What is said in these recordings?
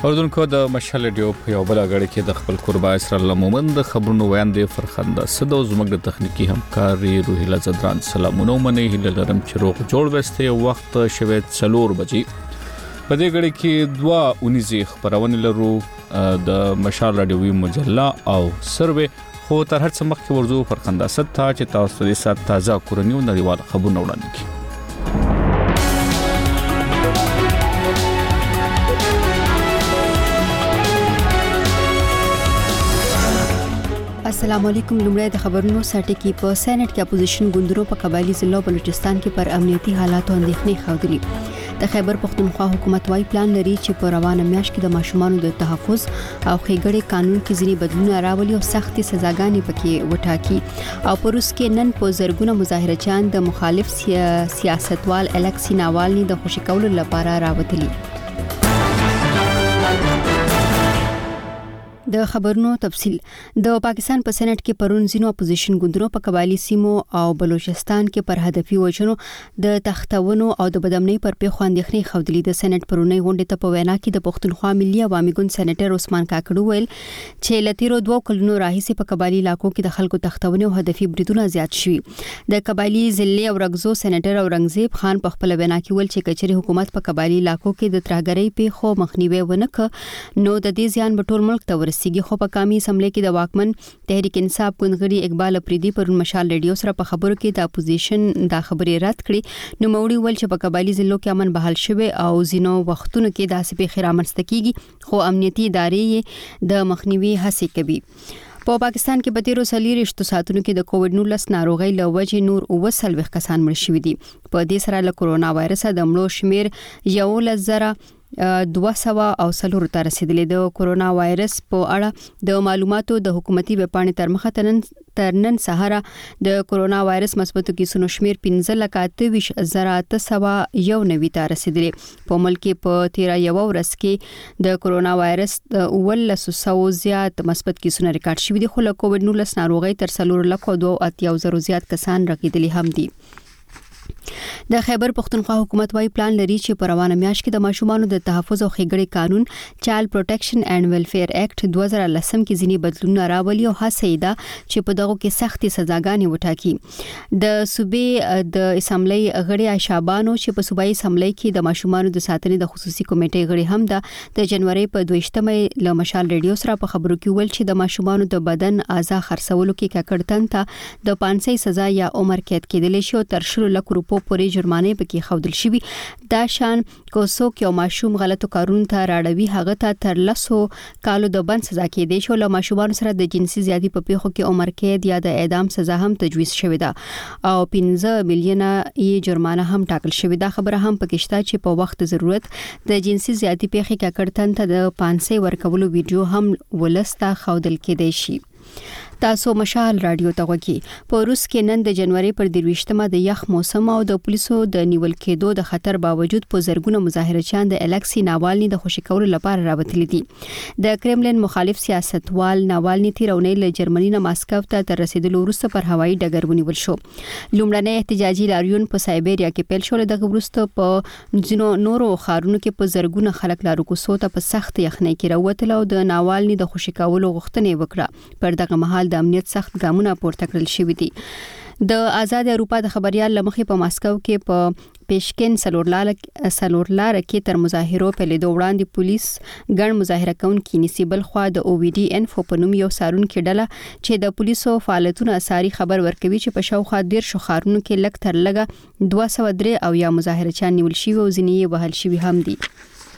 اوردونکو د مشال ډیو په یو بل غړي کې د خپل قربا اسر الله مومند خبرونو وړاندې فرخنده سدو زموږ د تخنیکی همکاري روحیلا زدران سلامونه منې هله لرم چې روغ جوړ وسته وخت شوه 4 بجې په دې غړي کې 2 خبرونه لرو د مشال رادیوي مجله او سروې خو تر هر څه مخکې ورزو فرخنده ست چې تاسو د سات تازه کورنیو نړیوال خبرونه وړاندې کړئ. السلام علیکم. لومړی د خبرونو ساټه کې په سېنات کې اپوزیشن ګوندونو په قبایلی ضلع بلوچستان کې پر امنیتي حالاتو اندېښنې ښودلې. د خیبر پختونخوا حکومت وايي پلان لري چې په روانه میاشت کې د ماشومانو د تحفظ او ښېګړې قانون کې ځینې بدلونونه راولي او سختي سزاګانې پکې وټاکي. او په روس کې نن په زرګونه مظاهرچیان د مخالف سیاستوال الکسی ناوالني د خوشی کولو لپاره راوتلي. د خبرونو تفصيل. د پاکستان په سېنات کې پرون ځینو اپوزیشن ګوندونو په قبایلی سیمو او بلوچستان کې پر هدفي وجنو د تختونو او د بدامنۍ پر پیښو اندېښنې ښودلې. د سېنات پرونی غونډې ته په وینا کې د پښتونخوا ملي عوامي ګوند سېناتر عثمان کاکړو ویل چې لتیرو 2 کلونو راهیسې په قبایلی علاقو کې د خلکو تختونه او هدفي بریدونه زیات شوي. د قبایلی ضلع او رغزو سېناتر اورنګزیب خان په خپل وینا کې ویل چې کچري حکومت په قبایلی علاقو کې د ترهګرۍ پیښو مخنیوي ونکړ نو د دې ځان په ټول ملک ته ورسیږي. خو په قومي اسمبلی کې د واکمن تحریک انصاف ګوندغړي اقبال افریدي پر مشال ریډیو سره په خبرو کې د اپوزیشن دا خبرې رد کړې. نو موري ول چې په قبایلی ضلعو کې امن بحال شوه او زینو وختونو کې داسې په خیرامنځته کیږي خو امنیتي ادارې د مخنیوي هڅې کوي. په پاکستان کې په تیرو سلیریشتو ساتونو کې د کووډ-19 ناروغي له وجې نور 29 کسان مړ شوي دي. په دې سره له کورونا وایرس د مړو شمیر 11,204 ته رسیدلی. د کورونا وایرس په اړه د معلوماتو د حکومتي ویبپاڼې تر مخه تر نن سهار د کورونا وایرس مثبتو کیسونو شمیر 15,28,901 ته رسیدلی. په ملک په 13 ورځ کې د کورونا وایرس د 1900 زیات مثبت کیسونه ریکارډ شوي دي خو له کووډ-19 ناروغي تر 4,2,000 زیات کسان رغیدلي هم دي. د خیبر پختونخوا حکومت وايي پلان لري چې په روانه میاشت کې د ماشومانو د تحفظ او ښېګړې قانون چایلډ پروټیکشن اینڈ ویلفیر ایکټ 2010 کې ځینې بدلونونه راولي او هڅه ده چې په دغه کې سختي سزاګانې وټاکي. د صوبې د اسمبلی غړي عائشابانو چې په صوبایي اسمبلی کې د ماشومانو د ساتنې د خصوصي کمیټې غړي هم د جنوري په 22مې له مشال ریډیو سره په خبرو کې ویل چې د ماشومانو د بدن اعضاء خرڅولو کې ککړتن ته د 500 سزا یا عمر قید کېدلی شي او تر 100 لک روپو پورې جرمانه پکې خودل شي. دا شان کوڅو کې ماشوم غلطو کارونو ته راړوي هغه ته تر 100 کالو د بند سزا کېدې شو. له ماشومان سره د جنسي زیاتی په پیښو کې عمر قید یا د اعدام سزا هم تجویز شوې ده او 15 میلیونه یې جرمانه هم ټاکل شوې ده. خبره هم پکې شته چې په وخت ضرورت د جنسي زیاتی پیښې ککړتن ته د 500 ورکولو ویډیو هم ولسته خودل کېدې شي. تاسو مشال رادیو ته وګورئ. په روس کې نن د جنوري پر 23مه د یخ موسم او د پولیسو د نیول کېدو د خطر باوجود په زرګونه مظاهرچیان د الکسی ناوالني د خوشی کولو لپاره راوتلي دي. د کرملین مخالف سیاستوال ناوالني تیرونې له جرمني نه ماسکو ته تر رسیدلو وروسته پر هوایي ډګر ونیول شو. لومړنی احتجاجي لاریون په سایبریا کې پیل شو. دغه وروسته په ځینو نورو ښارونو کې په زرګونه خلک لارو کوڅو ته په سخت یخنۍ کې راوتل او د ناوالني د خوشی کولو غوښتنې وکړه. پر دغه مهال د امنیت سخت ګامونه پورته کړل شوي دي. د آزاد اروپا د خبريال لمخې په ماسکو کې په پیشکن سلورلار کې تر مظاهرو پیلېدو وړاندې پولیس ګڼ مظاهره کوونکي نیسي. بل خوا د او وی ډي انفو په نوم یو سارونکو ډله چې د پولیسو فعالیتونو اساري خبر ورکوي چې په شاوخوا 13 ښارونو کې لږ تر لږه 203 او یا مظاهرچیان نیول شوي او ځینې یې وهل شوي هم دي.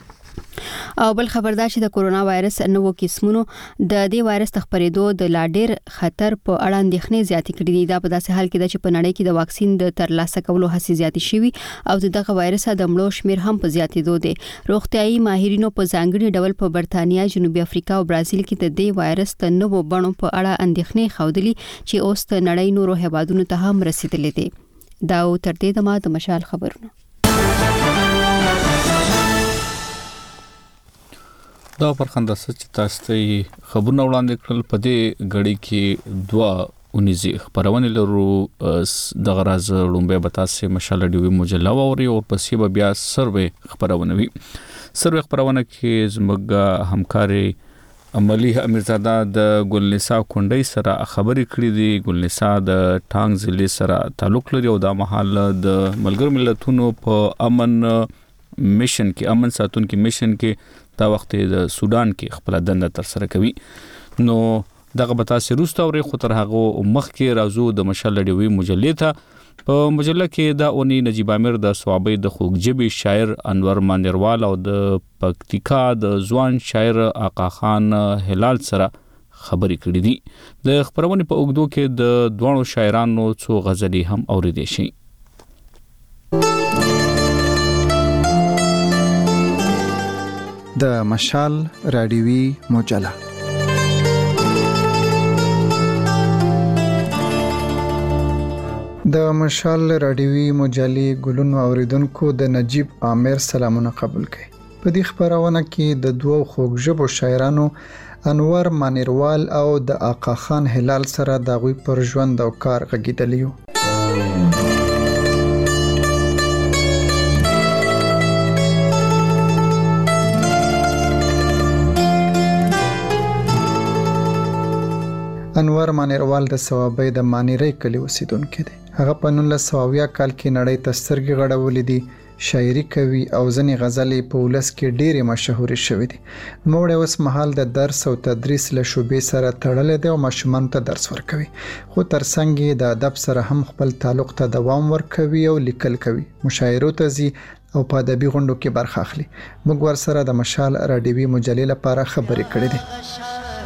او بل خبردار چې د کورونا وایرس نوو قسمونو د دې وایرس خپرېدو د لا ډېر خطر په اړه اندېښنې زیاتې کړې دي. دا په داسې حال کې ده چې په نړۍ کې د واکسین د ترلاسه کولو هڅې زیاتې شوي او دغه وایرس د مړو شمیر هم په زیاتېدو دي. روغتيایي ماهرینو په ځانګړي ډول په برتانیا، جنوبي افریقا او برازیل کې د دې وایرس د نوو بڼو په اړه اندېښنې ښودلې چې اوس د نړۍ نورو هیوادونو ته هم رسیدلې دي. دا تر دې د مشال خبرونه. دا پرخنده چې تاسو ته خبرونه وړاندې کړل. په دې غړي کې 2 اونیزي خبرونه لرو د غراز لومبه بتاسه مشال ډیوی مجله ووري او پسې به بیا سروې خبرونه وي. سروې خبرونه کې زموږ همکاري عملی امیرزاده د ګلنسا کونډي سره خبرې کړې دي. ګلنسا د ټانګ ضلع سره تعلق لري او د محل د ملګر ملتونو په امن میشن کې امن ساتونکو میشن کې دا وخت د سودان کې خپل دنده تر سره کوي. نو دغه بتاسه روسته او خو تر هغه مخ کې رازو د مشال ډیوی مجلې ته په مجله کې دا اونې نجیب امیر د صوابې د خوږجبي شاعر انور مانیروال او د پکتیکا د ځوان شاعر آقا خان هلال سره خبرې کړې دي. د خبرونه په اوګدو کې د دوه شاعرانو څو غزلې هم اوریدې شي. د مشال رادیوي مجله د مشال رادیوي مجلې ګلونو اوریدونکو د نجیب امیر سلامونه قبول کړئ. په دې خبرونه کې د دوه خوږژبو شاعرانو انور مانیروال او د آقا خان هلال سره د غوي پر ژوند او کار غږیدلیو. انور مانیروال د صوابې د مانیری کلی اوسیدونکو دی. هغه په 1900 کال کې نړۍ ته سترګې غړولې دي. شاعري کوي او ځنې غزلې په ولس کې ډېرې مشهورې شوې دي. نوموړی اوس مهال د درس او تدریس له شوبې سره تړلی دی او ماشومانو ته درس ورکوي. خو ترڅنګ یې د ادب سره هم خپل تعلق ته دوام ورکوي او لیکل کوي. مشاعرو ته ځي او په ادبي غونډو کې برخه اخلي. موږ ورسره د مشال رادیوي مجلې لپاره خبرې کړې دي.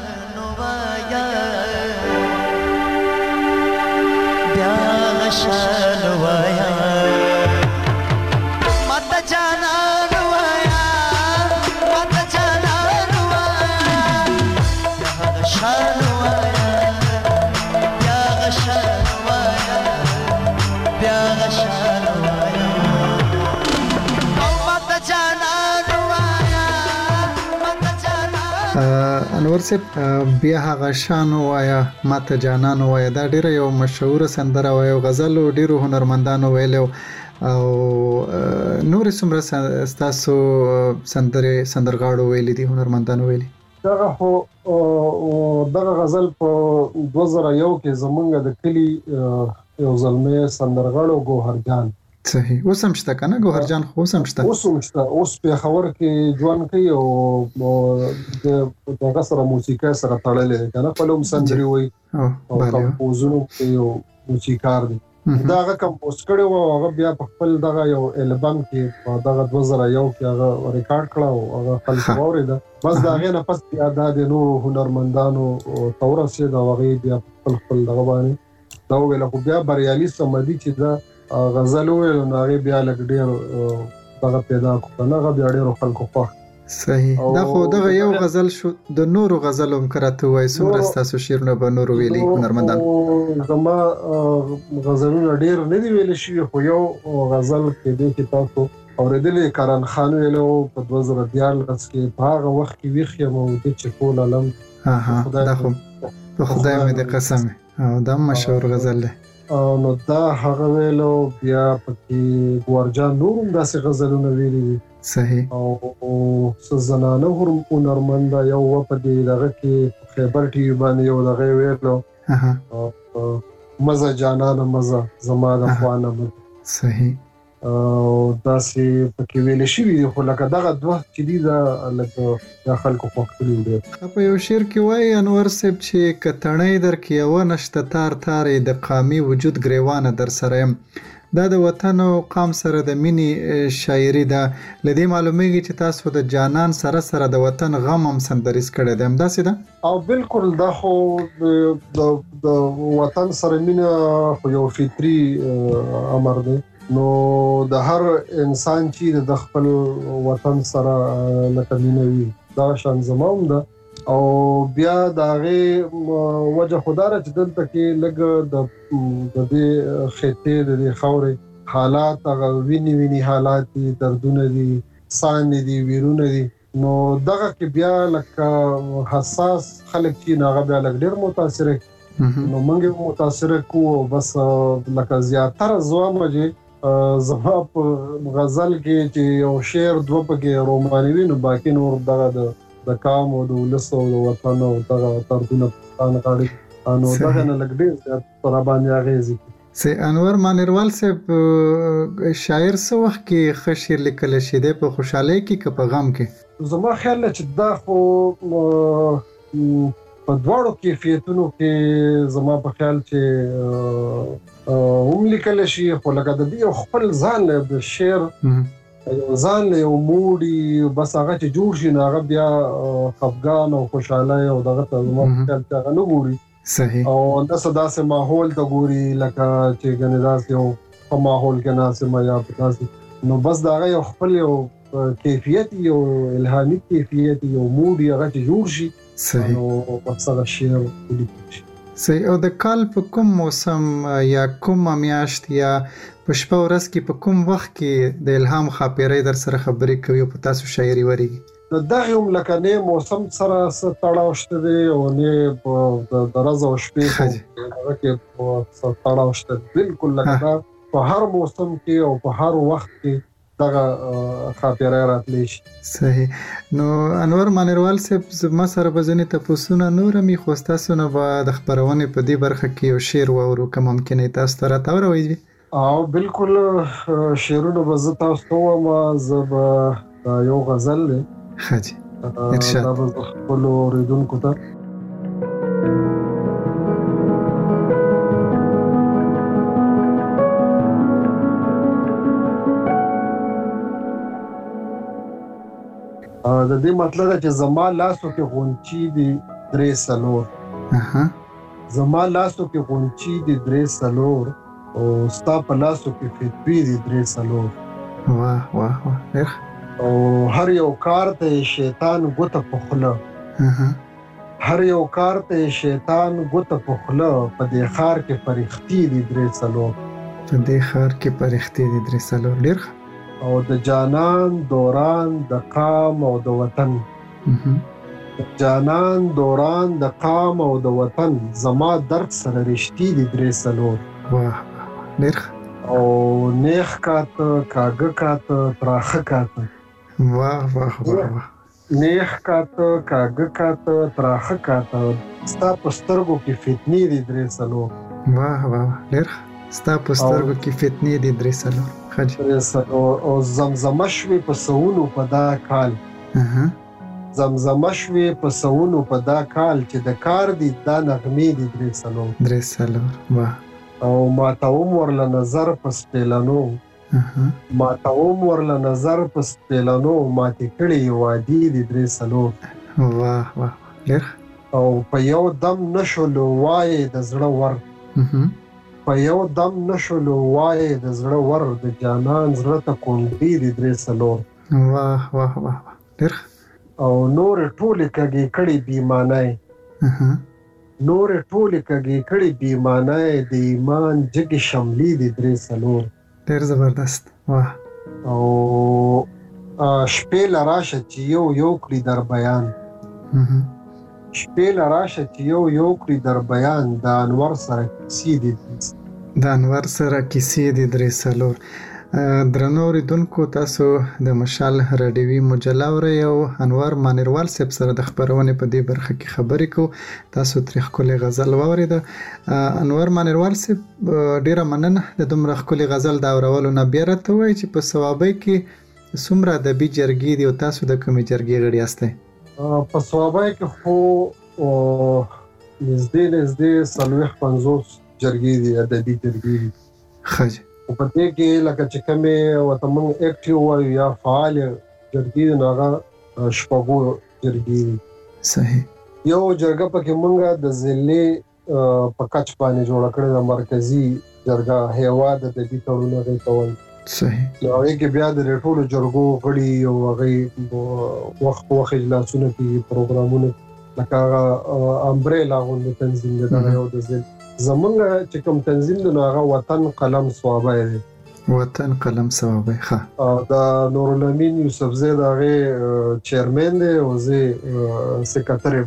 انور صاحب بیا هغه شان وایا ماته جانان وایا دا ډیره یو مشهور سندره وایا غزل ډیرو هنرمندانو ویلو او نور څومره تاسو سندرغاړو ویلي دي هنرمندانو ویلي دغه هو دغه غزل په 2001 کې زمونږ د کلی یو زلمه سندرغاړو ګوهر جان صحیح اوس هم شته کنه ګوهر جان خو اوس هم شته اوس په خبر کې ځوان کوي او دغه سره موسیقي سره تړلې کنه په لوم سندري وي او کمپوزونو کې یو موسیقار دی دا هغه کمپوز کړو او هغه بیا په خپل دغه یو البم کې دغه 2001 کې هغه ریکارډ کړو او هغه خلک اورید بس دا غي نه پس بیا د نور هنرمندانو تورسه دا وغي بیا خپل دغه باندې دا ویل خو بیا بریالي سمدي چې دا غزل ویل نو هغه بیا لګ ډیر دغه پیدا کړه هغه بیا ډیر خلکو په صحیح دا خو دغه یو غزل شو د نورو غزلو مکرته وای څومره تاسو شیرونه به نورو ویلي هنرمندان زما غزلونه ډیر نه دی ویل شي خو یو غزل کې د کتابو اوریدلې کارن خان ویلو په 2014 کې په هغه وخت کې ویخه مو د چکول علم دا خو په خدای مې د قسم او دا مشهور غزل ده نو دا هغه ویلو بیا پکې ګورجان نورم داسې غزلونه ویلي دي صحیح او سزنانه هنرمند یو په دې دغه کې خیبر ټي وی باندې یو دغه ویلو مزه جانانه مزه زما د خوانه صحیح او داسې پکې ویل شي خو لکه دغه دوه چې دي د خلکو خوښتلي دي په یو شعر کې وایي انور صاحب چې کتنې در کې یو نشته تار د قامي وجود گریوانه در سره دا د وطن او قام سره د مینی شاعري ده لدی معلومیږي چې تاسو د جانان سره د وطن غم هم سندریز کړی دی همداسې ده او بالکل دا خو د وطن سره مینه خو یو فطري امر دی نو د هر انسان چې د خپل وطن سره لکه مینوي دا شان زموږ ده او بیا داغه وجه خدای چې دلته کې لګ د دې خطې د دې خورې حالات هغه ویني حالات دي دردونه دي سان دي ویرونه دي نو دغه کې بیا لکه حساس خلک چې هغه بیا لګ ډیر متاثر نو موږ متاثر کو بس لکه زیاتره زوامه چې زما په غزل کې چې یو شعر دوه پکې رومانوي نو باقي نور دغه د قام او د ولس او د وطن او دغه ترونه پښتانه غاړي نو دغه نه لګ ډېر تر باندې اغیزي سي انور مانیروال صاحب شاعر څه وخت کې خشیر لیکل شي د په خوشحالي کې که په غم کې زما خیال چې دا خو په دواړو کیفیتونو کې زما په خیال چې هم لیکل شي خو لکه د دې خپل ځان له شعر ځان له یو موډي بس هغه چې جوړ شي هغه بیا خفګان او خوشحالي او دغه ته زما په خیال چې هغه نه ګوري صحیح او داسې ماحول ته ګوري لکه چې ګنې داسې یو په ماحول کې ناسمه یا داسې نو بس دا هغه یو خپل یو کیفیت یو الهامي کیفیت یو موډ هغه چې جوړ شي صحیح نو بس هغه شعر ولیکل شي صحیح او د کال په کوم موسم یا کوم میاشت یا په شپه ورځ کې په کوم وخت کې د الهام خاپیري در سره خبرې کوي او په تاسو شاعري وريږي دا هم لکه نه موسم سره تړاو شته دی او نه په درز او شپې هغه کې په تړاو شته بالکل لکه په هر موسم کې او په هر وخت کې دغه خاطره راتلی شي صحیح نو انور مانیروال صاحب زما سره بزنی تاسو نه نور می خوستا سونه به د خبرونه په دې برخه کې یو شعر وورو کوم ممکن تاسو ته راوړوي او بالکل شعرونه به زه تاسو ما زب یو غزل خاجي ارشاد دا به خپل اوریدونکو ته د دې مطلب چې زما لاسو کې غونچي دي درې سلور زما لاسو کې غونچي دي درې سلور او ستا په لاسو کې فتوی دي درې سلور واه واه واه او هر یو کار ته شیطان ګوته پخله هر یو کار ته شیطان ګوته پخله په دې خار کې پرختي دي درې سلور په دې خار کې پرختي دي درې سلور ډیر او د جانان دوران د قام او د وطن جانان دوران د قام او د وطن زما درد سره رښتې دي درې سلور واه ډیر او نیخ کاته کاګه کاته تراخه کاته واه واه واه نیخ کاته کاګه کاته تراخه کاته ستا په سترګو کې فتنې دي درې سلور واه واه ډیر ستا په سترګو کې فتنې دي درې سلور او زمزمه شوي په سونو په دا کال زمزمه شوي په سونو په دا کال چې د کار دي دا نغمې دي درې سلور واه او ما ته ورله نظر په سپیلانو ما ته ورله نظر په سپیلانو ما ته کړي وادي دي درې سلور واه واه ډیر او په یو دم نشول وای د زړه ور په یو دم نشول وای د زړه ور د جانان زړه ته کونډې دي درې سلور واه واه واه ډیر او نور ټولې کږې کړي بیمانای نور ټولې کږې کړي بیمانای د ایمان جګې شملې دي درې سلور ډیر زبردست واه او شپې لراشه چې یو کړي در بیان شپې لراشه چې یو کړي در بیان د انور سره کیسې دي د انور سره کیسې دي درې سلور درنو اوریدونکو تاسو د مشال راډیوي مجله اورئ او انور مانیروال صاحب سره د خبرونه په دې برخه کې خبرې کو تاسو تاریخ کولې غزل واورید انور مانیروال صاحب ډیره مننه د دومره کولې غزل دا اورولو نه بیا راته وایي چې په ثوابي کې څومره ادبي جرګې دي او تاسو د کومې جرګې غړي یاستئ په ثوابي کې خو نږدې 50 جرګې دي ادبي جرګې دي خاجه په دې کې لکه چې کومه وته موږ اکټیو وایو یا فعال جرګې نه هغه شپږو جرګې صحیح یو جرګه پکې موږ د ضلع په کچ باندې جوړ کړل د مرکزی جرګه هیواد د دې تړونه غي کول صحیح نو هغه کې بیا د ټولو جرګو غړي او هغه وخت اجلاسونه کې پروګرامونه لکه امبریلا غونډه تنظیم ده یو د ضلع زمونږ چې کوم تنظیم دی نو هغه وطن قلم صوابه دی وطن قلم صوابه ښه دا نورالامین یوسفزی د هغې چیرمن دی او زه سکرټر یم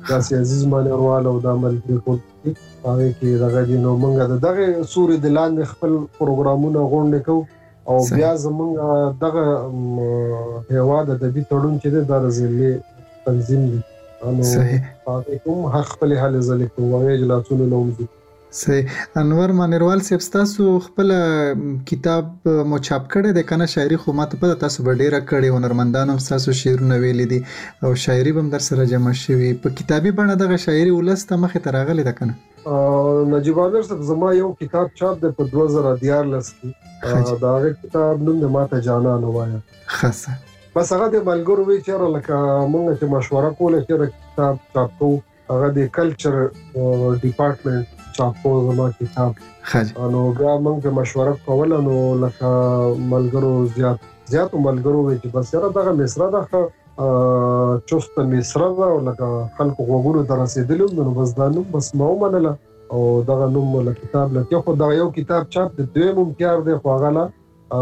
داسې عزیز مانیروال او د ملګری ټول هغه کې دغه دي نو موږ دغه سوري د لاندې خپل پروګرامونه غونډه کوو او بیا زمونږ دغه هیواد د دې تړون چې د ضلعي تنظیم دي نو هغه کوم حق خپل حل زل کوو او اجلاسونه نومځي. صحیح. انور مانیروال صاحب تاسو خپل کتاب مو چاپ کړی د کنه شاعري خو ماته پته تاسو به ډیره کړی هنرمندانو تاسو شعرونه ویلي دي او شاعري هم در سره جمع شوی په کتابي بڼه دغه شاعري ولسته مخه ته راغلی ده کنه نجیب عامر صاحب زما یو کتاب چاپ دی په 2014 کې دا کتاب نوم د ماته جانان وایا خاصه بس هغه د ملګرو وی چیرې لکه موږ چې مشوره کوله چې کتاب چاپ کوو هغه د کلچر ډپارټمنټ چاپو زما کتاب نو بیا موږ په مشوره کوله نو لکه ملګرو زیات ملګرو وی چې بس یاره دغه مصره ده چوست مصره ده او لکه خلکو غوږونو ته رسېدلو نو بس دا نوم بس ما ومنله او دغه نوم له کتاب لکه خو دا یو کتاب چاپ د دویم امتیار دی خو هغه لا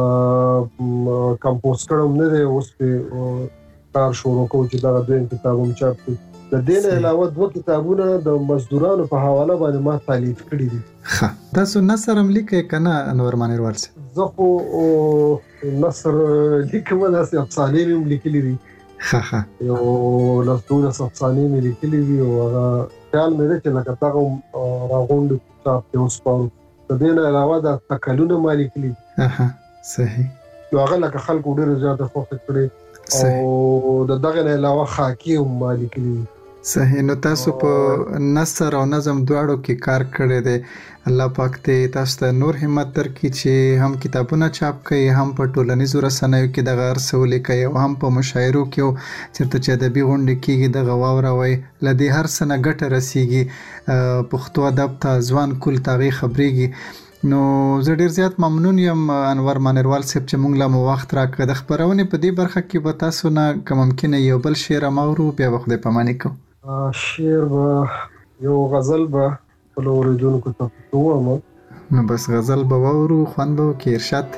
کمپوز کړم نه دی اوس په کار شروع کوم چې دا دویم کتاب هم چاپ کړم د دې نه علاوه دوه کتابونه د مزدورانو په حواله باندې ما تالیف کړي دي. تاسو نثر هم لیکئ کنه انور مانیروال صاحب؟ زه خو نثر لیکم داسې افسانې هم لیکلي دي یو لس افسانې مې لیکلي دي او هغه خیال مې دی چې لکه دغه راغونډ کتاب کې وسپارو د دې نه علاوه د تکلونه ما لیکلي صحیح نو هغه لکه خلکو ډېر زیاته خوښ کړي او د دغه نه علاوه خاکی هم ما لیکلي صحیح. نو تاسو په نثر او نظم دواړو کې کار کړی دی الله پاک ته تاسو ته نور همت درکړي چې هم کتابونه چاپ کړئ هم په ټولنیزو رسنیو کې دغه ارسول کوي او هم په مشاعرو کې چېرته چې ادبي غونډې کېږي دغه واوروئ له دې هر څه نه ګټه رسیږي پښتو ادب ته ځوان کل ته هغې خبرېږي نو زه ډېر زیات ممنون یم انور مانیروال صاحب چې موږ له مو وخت راکړه د خپرونې په دې برخه کې به تاسو نه که ممکنه یو بل شعر هم اورو بیا به خدای پاماني کوو. شعر به یو غزل به خپل اوریدونکو ته ووایم نو بس غزل به واورو خوند به وکړي ارشاد.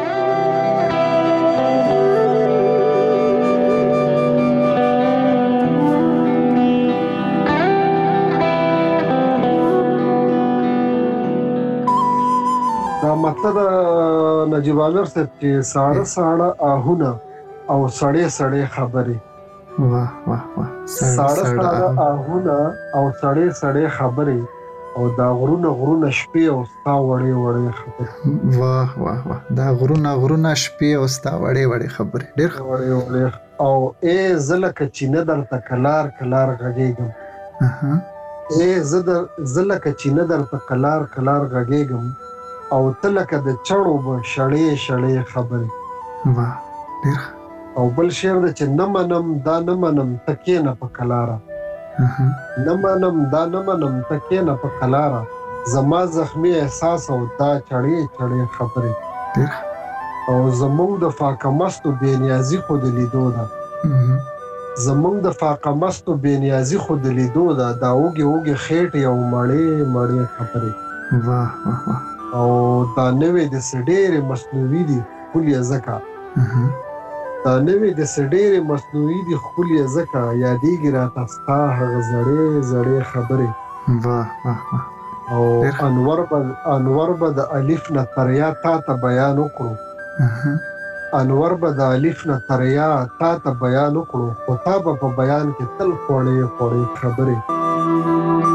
دا مطلب نجیب عامر صاحب چې ساړه ساړه آهونه او سړې سړې خبرې واه واه واه ساړه ساړه آهونه او سړې سړې خبرې او دا غرونه شپې او ستا وړې وړې خبرې واه واه واه دا غرونه شپې او ستا وړې وړې خبرې ډېر وړې وړې او ای زلکه چې نه درته کلار غږېږم زلکه چې نه درته کلار غږېږم او تلکه د چړو به شړې شړې خبرې واه ډېر او بل شعر د چې نه منم دا نه منم تکې نه په کلاره نه منم دا نه منم تکې نه په کلاره زما زخمی احساس او دا چړې چړې خبرې او زمونږ د فاقه مستو بېنیازي خو د لیدو ده زمونږ د فاقه مستو بېنیازي خو د لیدو ده دا اوږې خېټې او مړې مړې خبرې واه واه واه او دا نوې د ډېرې مصنوعي دي ښکلې ځکه دا نوې د ډېرې مصنوعي دي ښکلې ځکه یادېږي راته ستا هغه زړې خبرې واه واه واه او انور به د الف نه تر یا تا ته بیان وکړو انور به د الف نه تر یا تا ته بیان وکړو خو تا به په بیان کې تل خوړې خبرې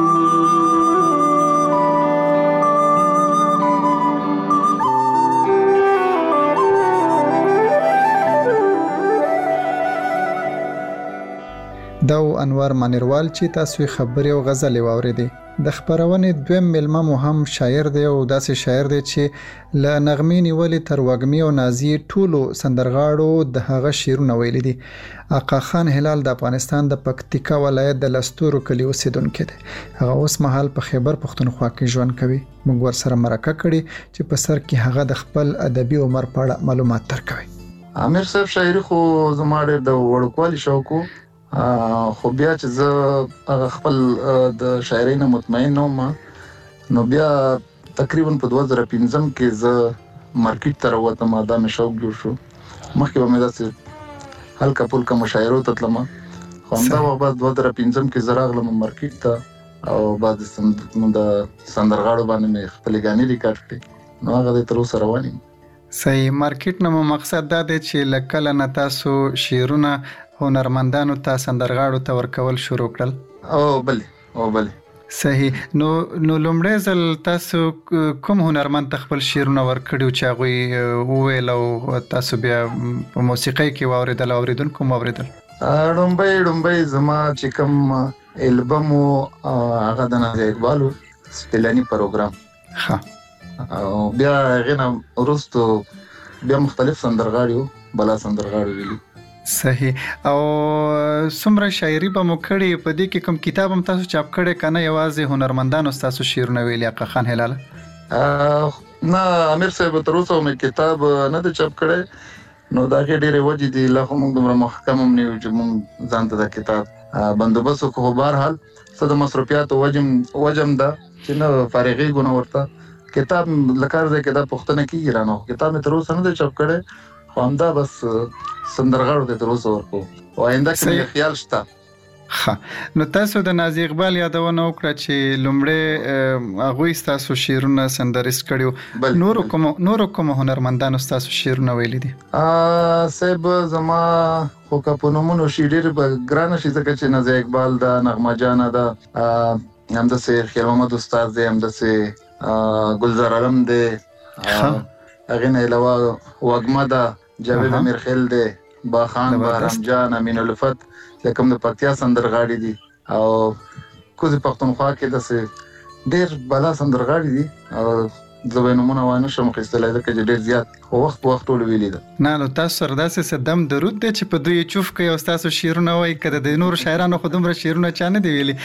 دا انور مانیروال چې تاسو خبرې او غزل واوریدي د خبرونې دویم ملما مو هم شاعر دی او داسې شاعر دی چې ل نغمې نیولې تر وګمې او نازي ټولو سندرغاړو د هغه شعرونه ویلي دي. آقا خان هلال د افغانستان د پکتیکا ولایت د لستورو کلی اوسیدونکی دی. هغه اوس مهال په خیبر پښتونخوا کې ژوند کوي. موږ ورسره مرکه کړې چې په سر کې هغه د خپل ادبي عمر په اړه معلومات درکوي. عامر صاحب شاعري خو زما د وړوکوالي شوق خو بیا چې زه خپل د شاعرۍ نه مطمئن وم نو بیا تقریبا په 2015 کې زه مارکیټ ته راووتم دا مې شوق جوړ شو. مخکې به مې داسې هلکه پلکه مشاعرو ته تلم همدا بعد 2015 کې زراغلم مارکیټ ته او بعد د سندرغاړو باندې مې خپل غاني ریکارډ کړی نو هغه د تر اوسه روان یم. صحیح. مارکیټ نو مقصد دا دی چې لکه نه تاسو شعرونه هنرمندانو ته سندرغاړو ته ورکول شروع کړل. او بله صحیح. نو لومړی ځل تاسو کوم هنرمند ته خپل شعرونه ورکړیو چې هغوی وویل او تاسو بیا په موسیقۍ کې واورېدل او اوریدونکو مو واورېدل؟ ډومبۍ زما چې کوم البم هغه د نازیه اقبال سپلانی پروګرام او بیا هغې نه وروستو بیا مختلف سندرغاړي بلا سندرغاړي ویلي. صحیح. او څومره شاعري به مو کړې په دې کې کوم کتاب هم تاسو چاپ کړی که نه یوازې هنرمندانو ستاسو شعرونه ویلي آقا خان هلاله؟ نه امیر صاحب تر اوسه مې کتاب نه دی چاپ کړی نو د هغې ډېرې وجې دي لا خو موږ دومره محکم هم نه یو چې موږ ځان ته د کتاب بندوبست وکړو. خو بهرحال څه د مصروفیاتو وجم ده چې نه فارغېږو نه ورته کتاب لکار دی کې دا پوښتنه کېږي رانه کتاب مې تر اوسه نه دی چاپ کړی خو همدا بس سندرغاړو ته تر اوسه ورکو او آینده کې مې خیال شته. نو تاسو د نازیه اقبال یادونه وکړه چې لومړی هغوی ستاسو شعرونه سندریز کړي نورو کوم هنرمندانو ستاسو شعرونه ویلي دي؟ صاحب زما خو که په نومونو شي ډېر به ګرانه شي ځکه چې نازیه اقبال ده، نغمه جانه ده، همداسې خیر محمد استاد دی، همداسې ګلزار علم دی، هغې نه علاوه وږمه ده، جاوید امیرخیل دی، باخان، بهرام جان، امین الفت چې کوم د پکتیا سندرغاړي دي او کوزي پښتونخوا کې داسې ډېر بلا سندرغاړي دي او زه به یې نومونه وانه شم اخیستلی ځکه چې ډېر زیات وخت ټولو ویلي ده. نه نو تاسو سره داسې څه دم درود دی چې په دوی چوف کوي او ستاسو شعرونه وایي که د نورو شاعرانو خو دومره شعرونه چا نه دي ویلي؟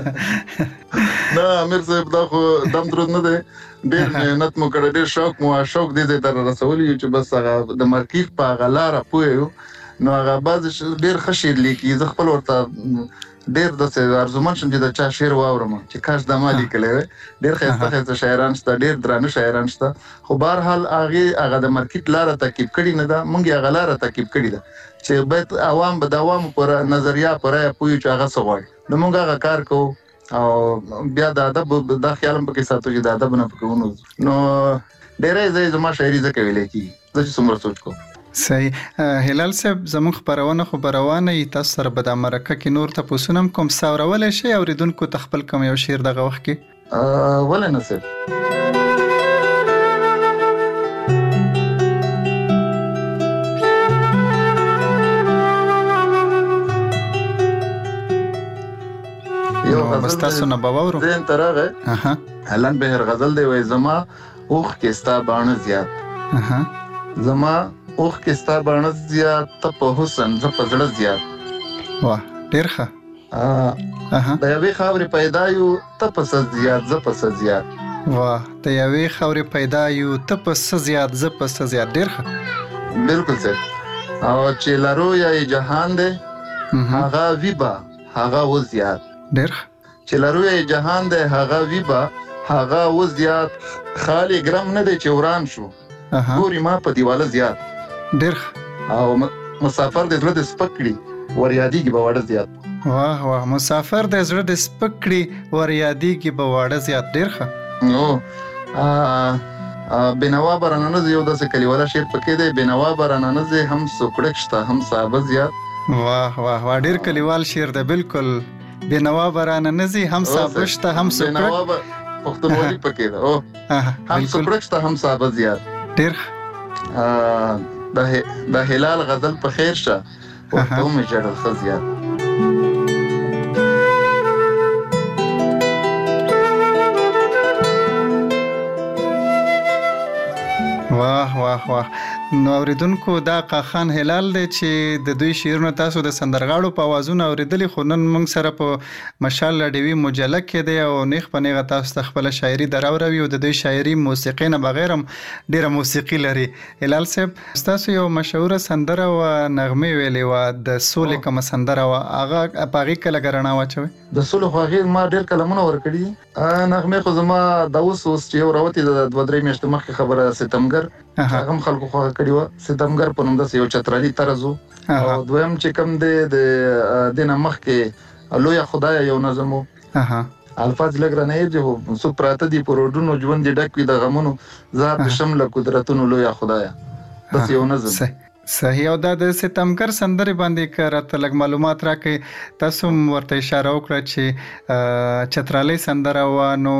نه امیر صاحب دا خو دم درود نه دی، ډېر محنت مو کړی، ډېر شوق دې ځای ته رسولی یو چې بس هغه د مارکیټ په هغه لاره پوه یو نو هغه بعضې ډېر ښه شعر لیکي. زه خپل ورته ډېر داسې ارزومن شم چې د چا شعر واورم چې کاش دا ما لیکلی وی. ډېر ښایسته شاعران شته، ډېر درانه شاعران شته خو بهرحال هغه د مارکیټ لاره تعقیب کړې نه ده، موږ یې هغه لاره تعقیب کړې ده چې باید عوام به د عوامو په نظریه په رایه پوه یو چې هغه څه غواړي نو موږ هغه کار کوو او بیا د ادب دا خیال هم پکې ساتو چې د ادب نه پکې ونوځو. نو ډېری ځای زما شاعري ځکه ویلی کېږي زه چې څومره سوچ کوم. صحیح. هلال صاحب زموږ خپرونه خو به روانه وي، تاسو سره به د مرکه کې نور تپوسونه هم کوم څه اورولی شئ اورېدونکو ته خپل کوم یو شعر دغه وخت کې؟ ولې نه صاحب. بس تاسو نه به واورو ذهن ته راغی هلن بهر غزل دی وایي زما اوښ کې ستا باڼه زیات، زما اوښ کې ستا باڼه زیات، ته په حسن زه په زړه زیات. واه ډېر ښه. د یوې خاورې پیدا یو ته په څه زیات زه په څه زیات. واه د یوې خاورې پیدا یو ته په څه زیات زه په څه زیات. ډېر ښه. بلکل صاحب. او چې لرو یا جهان دی هغه ویبا هغه و زیات. ډېر ښه. چې لرو یا جهان دی هغه ویبا هغه و زیات، خالی ګرم نه دی چې وران شو ګوري ما په دیواله زیات. ډېر ښه. او مسافر د زړه د سپک کړي ور یادېږي به واړه زیات. واه واه مسافر د زړه د سپک کړي ور یادېږي به واړه زیات. ډېر ښه. نو بینوا براننز یو داسې کلیواله شعر پکې دی، بینوا براننز هم سوکړک شته هم صحابه زیات. واه واه واه ډېر کلیوال شعر دی. بالکل بینوا براننز هم صحابه شته هم سوکړک پښتونولي پکې ده هم سوکړک شته هم صحابه زیات. ډېر د هلال غزل په خیر شه ورته مې ژړل ښه زیات. واه واه واه. نو اوریدونکو دا آقا خان هلال دی چې د دوی شعرونه تاسو د سندرغاړو په اوازونو اوریدلي، خو نن موږ سره په مشال لاډیوي مجله کې دی او نیغ په نیغه تاسو ته خپله شاعري دراوروي او د دوی شاعري موسیقۍ نه بغیر هم ډېره موسیقي لري. هلال صاحب ستاسو یو مشهوره سندره وه نغمې ویلې وه د سولې کومه سندره وه هغه په هغې کله رڼا واچوئ؟ د سولې خو هغې ما ډېر کلمونه ورکړي. نغمې خو زما دا اوس چې یو راوتې د 2-3 میاشتې مخکې خبره ستمګر هغه خلکو خو کړی و ستمګر په نوم د یو چترالي طرزو او دویم چې کوم د دینه مخ کې لوی خدای یو نظم الفاظ لګرنه یې سو پراته دي پروډونو ژوند دي ډک وي د غمونو ذات شمل قدرتونو لوی خدای بس یو نظم صحیح. او د ستمګر سندرې باندې کارته لګ معلومات راکې تاسو ورته اشاره وکړه چې چترالي سندره و نو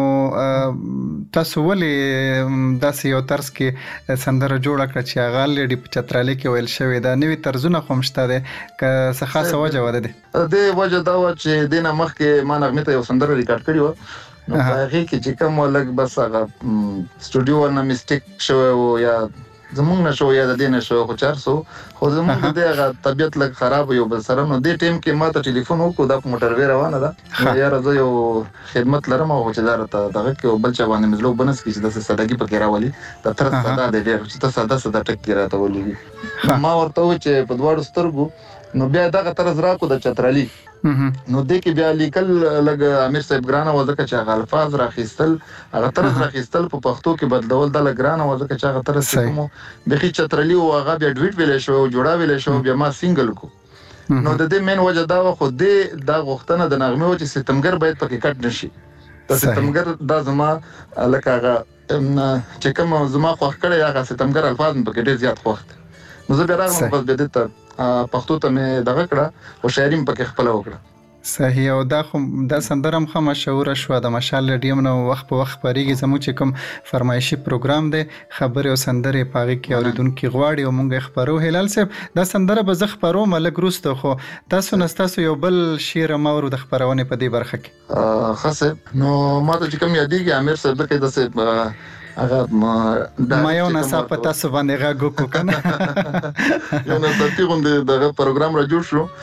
تاسو ولې داسې یو طرز کې سندره جوړه کړه چې هغه لري چترالي کې ویل شوی دا نوې طرزونه خو مشته ده که څه خاصه وجه وده ده د وجه دا و چې دینه مخ کې ما نغمه ته یو سندره ریکارډ کړی و نو هغه کې چې کوم لګ بس هغه سټوډیو ورنه میسټیک شو او یا زمونږ نشو یا د دې نشو خو 400 خو زمونږ دغه طبيعت لږ خراب یو بل سره نو دې ټیم کې ما ته ټلیفون وکړو د موټر وی روانه ده یا راځي یو خدمت لرم او چې دارته دغه کې بل چا باندې مزلو بنس کې د سادهګي پکې راولي د تر ساده د ډېر چې ته ساده ټک راته ولې ما ورته و چې په دواړو سترګو نو بیا دغه طرز راکو د چترالي نو دې کې بیا لیکل لګ امیر صاحب ګرانه وځکه چې هغه الفاظ راخیستل هغه طرز راخیستل په پښتو کې بدلول د لګرانه وځکه چې هغه طرز کوم بخي چترالي او هغه بیا ډویټ ویلې شو جوړا ویلې شو بیا ما سینګل کو نو د دې مین وجه دا خو دې دا غوښتنه د نغمه و چې ستمګر باید پکې کټ نشي د ستمګر دا زما لکه هغه چې کوم زما خوښ کړی هغه ستمګر الفاظ پکې ډېر زیات خوښ نو زه بیا راغلم بس به دې پښتو ته مې دغه کړه او شاعري پکې خپل وکړه صحیح. او دا سندره هم مشهور شو د مشال ریډیوم نو وخت په وخت پریږي زموږ چې کوم فرمایشي پروګرام دی خبرې او سندرې پاغي کې اوریدونکو غواړي او مونږ خبرو هلال صاحب دا سندره به زه خبرو ملګ روسته خو تاسو یو بل شعر مورو د خبرونه په دې برخه کې خاصه نو ما ته چې کوم یادېږي امیر صاحب کې داسې هغه ما یو نصاب په تاسو باندې غاګو کو کنه یو نه د تیغوند دغه پروګرام را جوړ شو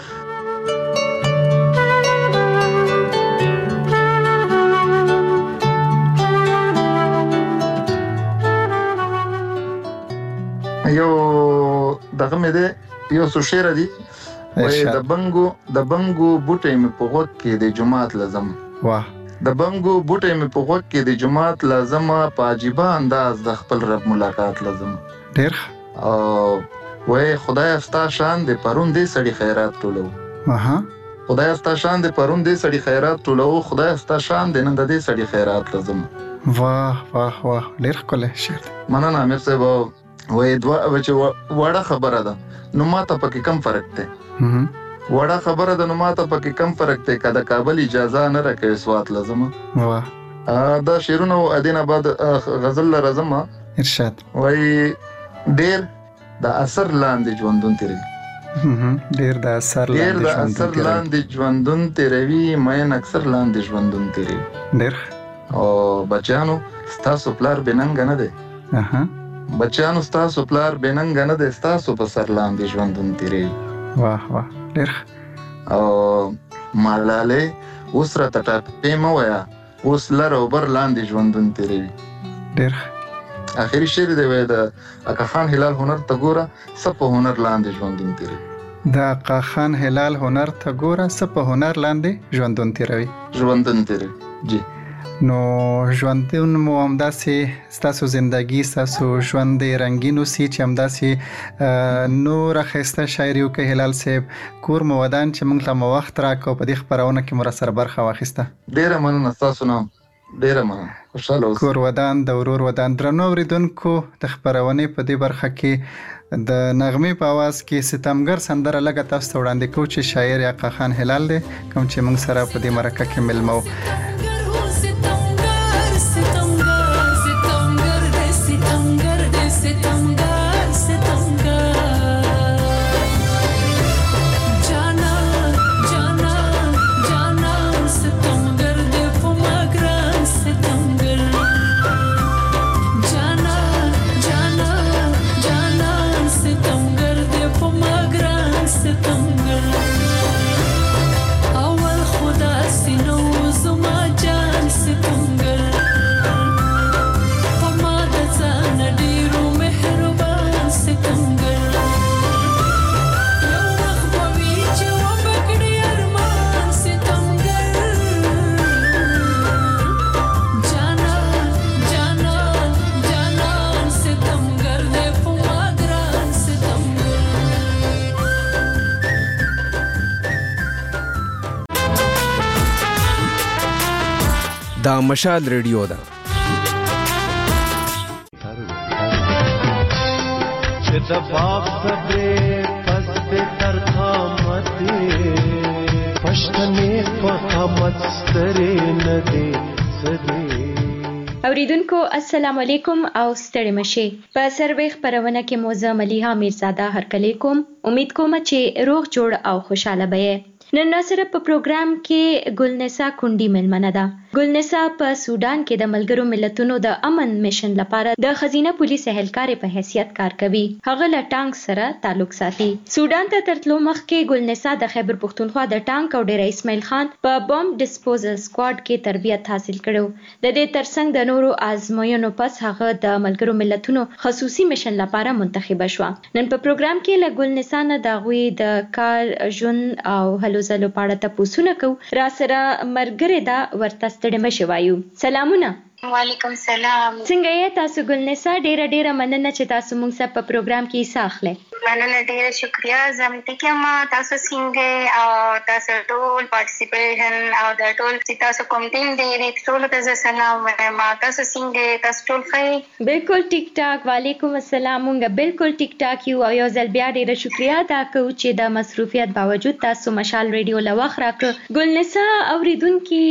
یو دغه مې ده یو څو شعر دي د بنګو بوټي مې په غوږ کې د جمعات لازم واه د بنګو بوټي مې په غوږ کې د جمعات لازم په عجيبه انداز د خپل رب ملاقات لازم ډېر او وای خدای استا شان د پرون دې سړي خیرات ټولو خدای استا شان د پرون دې سړي خیرات ټولو خدای استا شان د نن دې سړي خیرات لازم واه واه واه ډېر کوله شعر مننه امیر صاحب وای دوا چې وړه خبره ده نو ماته پکې کم فرق دی وړه خبره ده نو ماته پکې کم فرق دی کله کابل اجازه نه راکړي سوات لازم واه دا شیرونو ادین آباد غزل لازم ارشاد وای ډیر د اثر لاندې ژوندون تیری ډیر د اثر لاندې ژوندون تیروي مې اکثر لاندې ژوندون تیری ډیر او بچانو ستاسو پلار بننګ نه دی بچانو ستاسو پلار بننګ نه دی ستاسو په سر لاندې ژوندون تیری واه واه ډیر او مالاله اوس را ټټه مې ویا اوس لر او بر لاندې ژوندون تیری ډیر اخري شعر دی وای د اکا خان هلال هنر ته ګوره سپ هنر لاندې ژوندون تیری د اکا خان هلال هنر ته ګوره سپ هنر لاندې ژوندون تیری جی نو ژوندون مو همداسې ستاسو زندگی ستاسو ژوند رنگین اوسي چې همداسې نور ښایسته شاعري وکړي هلال صاحب کور مو ودان چې موږ ته مو وخت راکړو په دې خپرونه کې مو راسره برخه واخیسته ډېره مننه ستاسو نه ډېره مننه خوشحاله اوسئ کور ودان د ورور ودان درنو اوریدونکو د خپرونې په دې برخه کې د نغمې په आवाज کې ستمګر سندره لګه تاسو ته وړاندې کوم چې شاعر اکا خان هلال دی کوم چې موږ سره په دې مرکه کې ملمو اول خدا سينو زما دا مشال ریډیو ده. چې د باغ صبرې پس دې تر قامتې پښتنې په قامت سترې نه دې سدې. اوریدونکو السلام علیکم او ستړي مشي. په سروي خبرونه کې موزه ملیحه میرزاده هرکلی کوم. امید کوم چې روغ جوړ او خوشاله به. نن سره په پروګرام کې ګلنسا کونډي ملمنه ده. ګلنسا په سودان کې د ملګرو ملتونو د امن میشن لپاره د خزینه پولیس اهلکار په حیثیت کار کوي. هغه له ټانک سره تعلق ساتي. سودان ته ترتلو مخکې ګلنسا د خیبر پښتونخوا د ټانک او ډیر اسماعیل خان په بم ډیسپوزل سکواډ کې تربیت حاصل کړو. د دې ترڅنګ د نورو آزموینو پس هغه د ملګرو ملتونو خصوصي میشن لپاره منتخب شو. نن په پروګرام کې له ګلنسا نه د غوي د کار ژوند او هلو زلو پاړه تاسو کو را سره مرګره دا ورته ستړي مشي وایو. سلامونه. وعلیکم السلام. څنګه یې تاسو ګلنسا؟ ډیره مننه چې تاسو موږ سره په پروګرام کې حصہ اخلئ. مننه ډیره شکریا. زمته کې ما تاسو څنګه او تاسو ټول پارټیسیپیشن او د ټول چې تاسو کوم ټیم دی ټول ته سلام ما تاسو څنګه تاسو ټول ښه؟ بالکل ټیک ټاک. وعلیکم السلام. موږ بالکل ټیک ټاک یو او یو ځل بیا ډیره شکریا ادا کوو چې د مصروفیت باوجود تاسو مشال ریډیو لوخ راکړه. ګلنسا اوریدونکو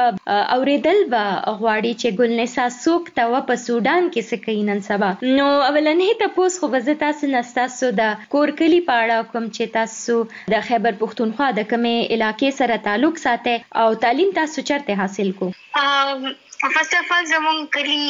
اوریدل با غواړي چې ګلنسا څوک ته په سودان کې څه کوي نن سبا. نو اولنې تاسو خو به تاسو نستاسو د کور کلی پاړه کوم چې تاسو د خیبر پښتونخوا د کومې علاقې سره تعلق ساتي او تعلیم تاسو چرته حاصل کو؟ فرست اف ال زمون کلی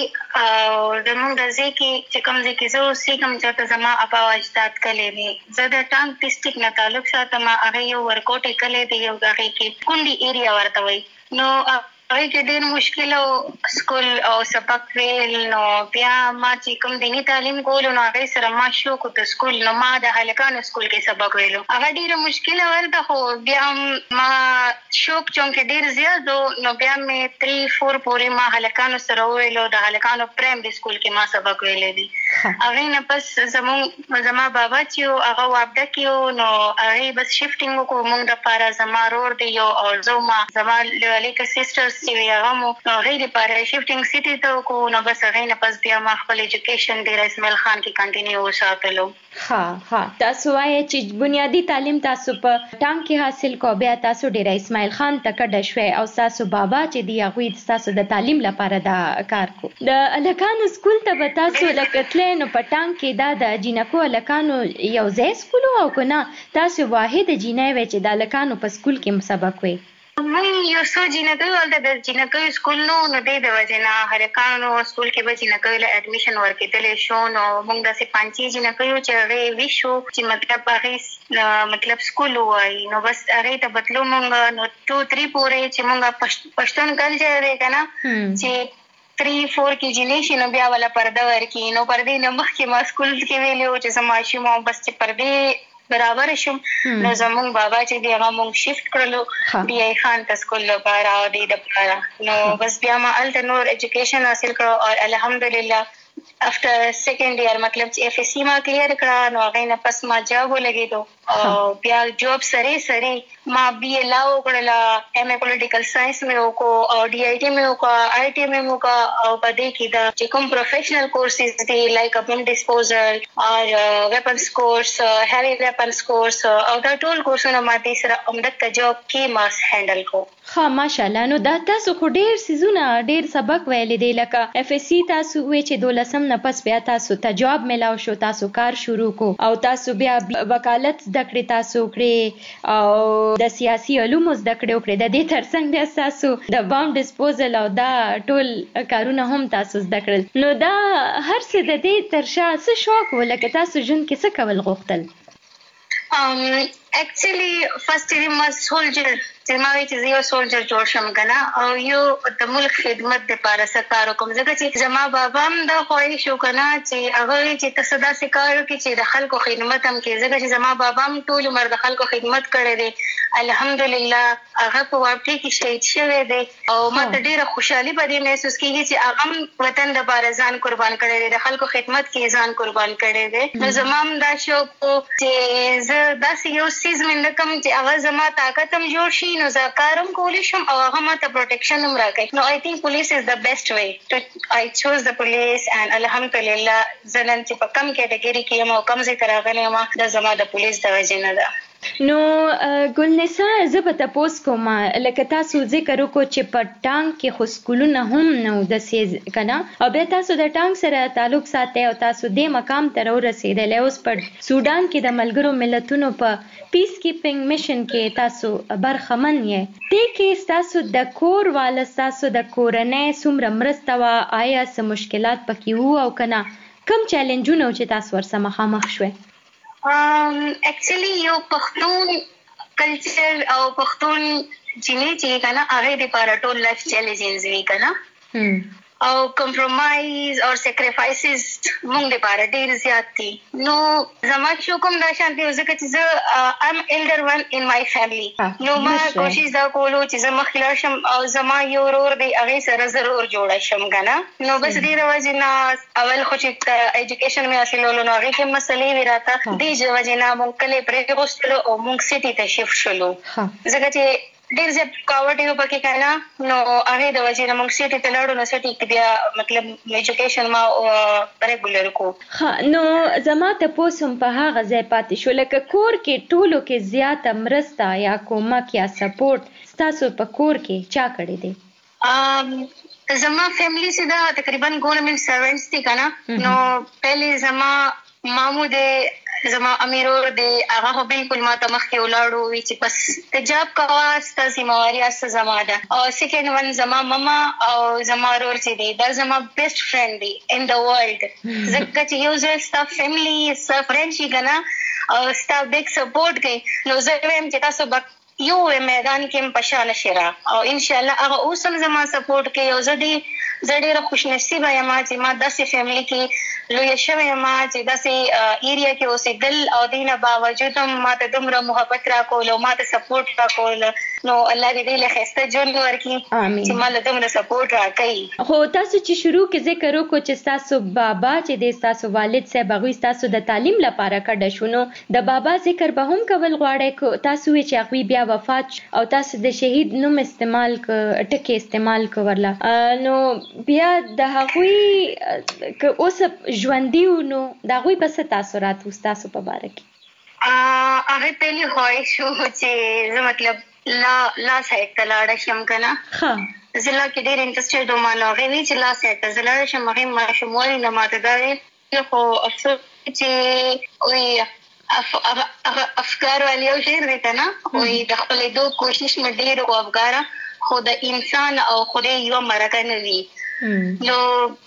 زمون د ځکه چې کوم ځکه زه اوسې کوم چې زما ابا اجداد کلی دي. زه د ټانک ډسټریکټ نه تعلق ساتم. هغه یو ورکوټ کلی دی یو دغه کې کونډي ایریا ورته وي. نو هغه کې ډېر مشکل او سکول او سبق ویل. نو بیا ما چې کوم دیني تعلیم کولو نو هغه سره ما شوق د سکول نو ما د هلکانو سکول کې سبق ویلو. هغه ډېر مشکل ورته خو بیا ما شوق چون کې ډېر زیات نو بیا مې 3-4 پورې ما هلکانو سره ویلو. د هلکانو پرایمري سکول کې ما سبق ویلې دي. هغه نه پس زما بابا چې هغه واپډه کیو نو هغه بس شفټینګ وکړو موږ د پاره. زما رور دی یو او زما لیک سیسټرز چې هغه مو غیر لپاره شفټینګ سیټي ته کو نو بس هغه نه پس بیا ما خپل ایجوکیشن د اسماعیل خان کې کنټینیو وساتلو. ها تاسو وایي چې بنیادی تعلیم تاسو په ټانک کې حاصل کو. بیا تاسو ډیر اسماعیل خان تک ډشوي او تاسو بابا چې دی هغه تاسو د تعلیم لپاره دا کار کو. د الکانو سکول ته به تاسو لکتل نو په ټانک کې دا د جینکو الکانو یو ځای سکول او کنه تاسو واحد جینای و چې د الکانو په سکول کې مسابق وي؟ مونږ یو څو جینکو ولته د جینکو سکول نو د وجنا هلکانو سکول کې به جینکو له اډمیشن ورکېدل شو. نو مونږ د 5 جینکو چې هغه ویشو چې مطلب سکول وای نو بس هغه ته بدلو مونږ نو 2-3 پورې چې مونږ پښتون کلچر دی کنه چې 3-4 کې جنریشن بیا ولا پرده ورکی. نو پردې نه مخکې ما سکول کې ویلو چې زما شوم بس چې پردې برابر شوم. نو زمون بابا چې دی هغه مونږ شفت کړلو بیا خان ته سکول لپاره او د لپاره. نو بس بیا ما الته نور ایجوکیشن حاصل کړو او الحمدلله after second year مطلب چې اف اس سی ما کلیر کړه نو هغه نه پس ما جاب ولګیدو او بیا جاب سره ما بی ا لا وکړه. ایم ا پولیټیکل ساينس مې وکړو او ډي آی ټي مې وکړه آی ټي مې وکړه او په دې کې دا چې کوم پروفیشنل کورسز دي لایک بم ډیسپوزل او ویپنز کورس هیوی ویپنز کورس او دا ټول کورسونه ما دې سره عمدته جاب کې ما هندل کو. ها ماشاءالله. نو دا تاسو خو ډیر سيزونه ډیر سبق ویلې دی لکه اف اس سی تاسو وې چې 12 نه پس بیا تاسو ته جاب ملاو شو تاسو کار شروع کو او تاسو بیا وکالت زده کړې تاسو کړې او د سیاسي علومو زده کړې د دې ترڅنګ بیا تاسو د بم ډیسپوزل او دا ټول کارونه هم تاسو زده کړل. نو دا هر څه د دې ترشا څه شوق ولکه تاسو ژوند کې څه کول غوښتل؟ actually first time was soldier ما وی چې یو سولجر جوړ شم کنه او یو د ملک خدمت لپاره سکار کوم ځکه چې زما بابا هم دا خوښ شو کنه چې هغه چې تصدا سکار کې چې د خلکو خدمت هم کې ځکه چې زما بابا هم ټول عمر د خلکو خدمت کړی دی. الحمدلله هغه په واقع کې شهید شوی دی او ماته ډیره خوشحالي پدې محسوس کیږي چې هغه وطن لپاره ځان قربان کړی دی د خلکو خدمت کې ځان قربان کړی دی. نو زما هم دا شوق چې زه داسې یو سیز من کوم چې هغه زما طاقت هم جوړ شي نو زکارم کولی شم او هغه ماته پروټیکشن هم راکړي. نو آی تھنک پولیس از د بیسټ وے آی چوز د پولیس and الحمدلله زنن چې په کم کټګوري کې یم او کم ځای ته راغلی یم د زما د پولیس د وجې نه ده. نو ګلنسا زه به تاسو کوم لکه تاسو ذکر وکړو چې په ټانک کې خو سکولونه هم نو د سیز کنه او بیا تاسو د ټانک سره تعلق ساتي او تاسو د مقام ته ورسېدل اوس په سودان کې د ملګرو ملتونو په پیس کیپینګ میشن کې تاسو برخمن یې ته کې تاسو د کور والا تاسو د کورنۍ څومره مرسته وا آیا څه مشکلات پکې وو او کنه کم چیلنجونه چې تاسو ورسره مخامخ شوي؟ actually یو پښتون کلچر او پښتون جنې چې کنه هغه د پاره ټول لایف چیلنجز وی کنه او کمپرومایز او سیکریفایسز موږ د پاره ډیر زیات دي. نو زما شو کوم دا شانتي ځکه چې زه ام ایلډر ون ان مای فیملی نو ما کوشش دا کولو چې زما خلار شم او زما یو ورور دی هغه سره ضرور جوړ شم کنه. نو بس دې راوځي نه اول خو چې ایجوکیشن مې حاصلولو نو هغه کې مسلې وراته دې ځوځي نه مونږ کله پرې غوښتلو او مونږ سټي ته شفت شولو ځکه چې ډیر زیات کاوټ یو پکې کنه. نو هغه د وجې نه موږ سټي ته لاړو نو سټي کې بیا مطلب ایجوکیشن ما ریګولر کو. نو زما ته پوسم په هغه ځای پاتې شو لکه کور کې ټولو کې زیاته مرسته یا کومک یا سپورټ تاسو په کور کې چا کړی دی؟ زما فیملی سے دا تقریبا گورنمنٹ سروینٹس تھی کنه. نو پہلے زما مامو دے زما امیرور دے هغه بالکل ما ته مخکې ولاړو وی چې بس تجاب کوا ست سیمواري اس زما ده او سیکنډ ون زما ماما او زما ورور چې دی دا زما بیسټ فرند دی ان د ورلد زکه چې یو ځل ستا فیملی ستا فرند شي کنه او ستا بیگ سپورټ کوي نو زه ویم چې تاسو یو میدان کې پښانه شرا او ان شاء الله هغه اوسم زما سپورټ کوي او زه ډیره خوش نصیبه یم چې ما داسې فیملی کې لوی شوی ما چې داسې ایریا کې اوسېدل او دینه باوجود هم ما ته دومره محبت راکول او ما ته سپورټ راکول نو الله دې له خسته ژوند ورکړي چې ما له دومره سپورټ راکړي. خو تاسو چې شروع کې ذکر وکړو چې تاسو بابا چې د تاسو والد صاحب هغوی تاسو د تعلیم لپاره کډه شو نو د بابا ذکر به هم کول غواړئ تاسو چې هغوی بیا وفات او تاسو د شهید نوم استعمال ټکي استعمال کورله نو بیا د هغوی که اوس ژوندي نو د هغوی به څه تاثرات و ستاسو په باره کې؟ هغه پهلې خواهش و چې زه مطلب لا سایډ ته لاړه شم که نه زه لا کې ډېر انټرسټډ وم نو هغې وی چې لا سایډ ته زه لاړه شم هغې ماشوموالي نه ماته دا دی خو افسوس چې وایي افکار والی یو شعر دی که نه وایي د خپلېدو کوشش مې ډېر و افکاره خو د انسان او خدای یوه مرکه نه وي. نو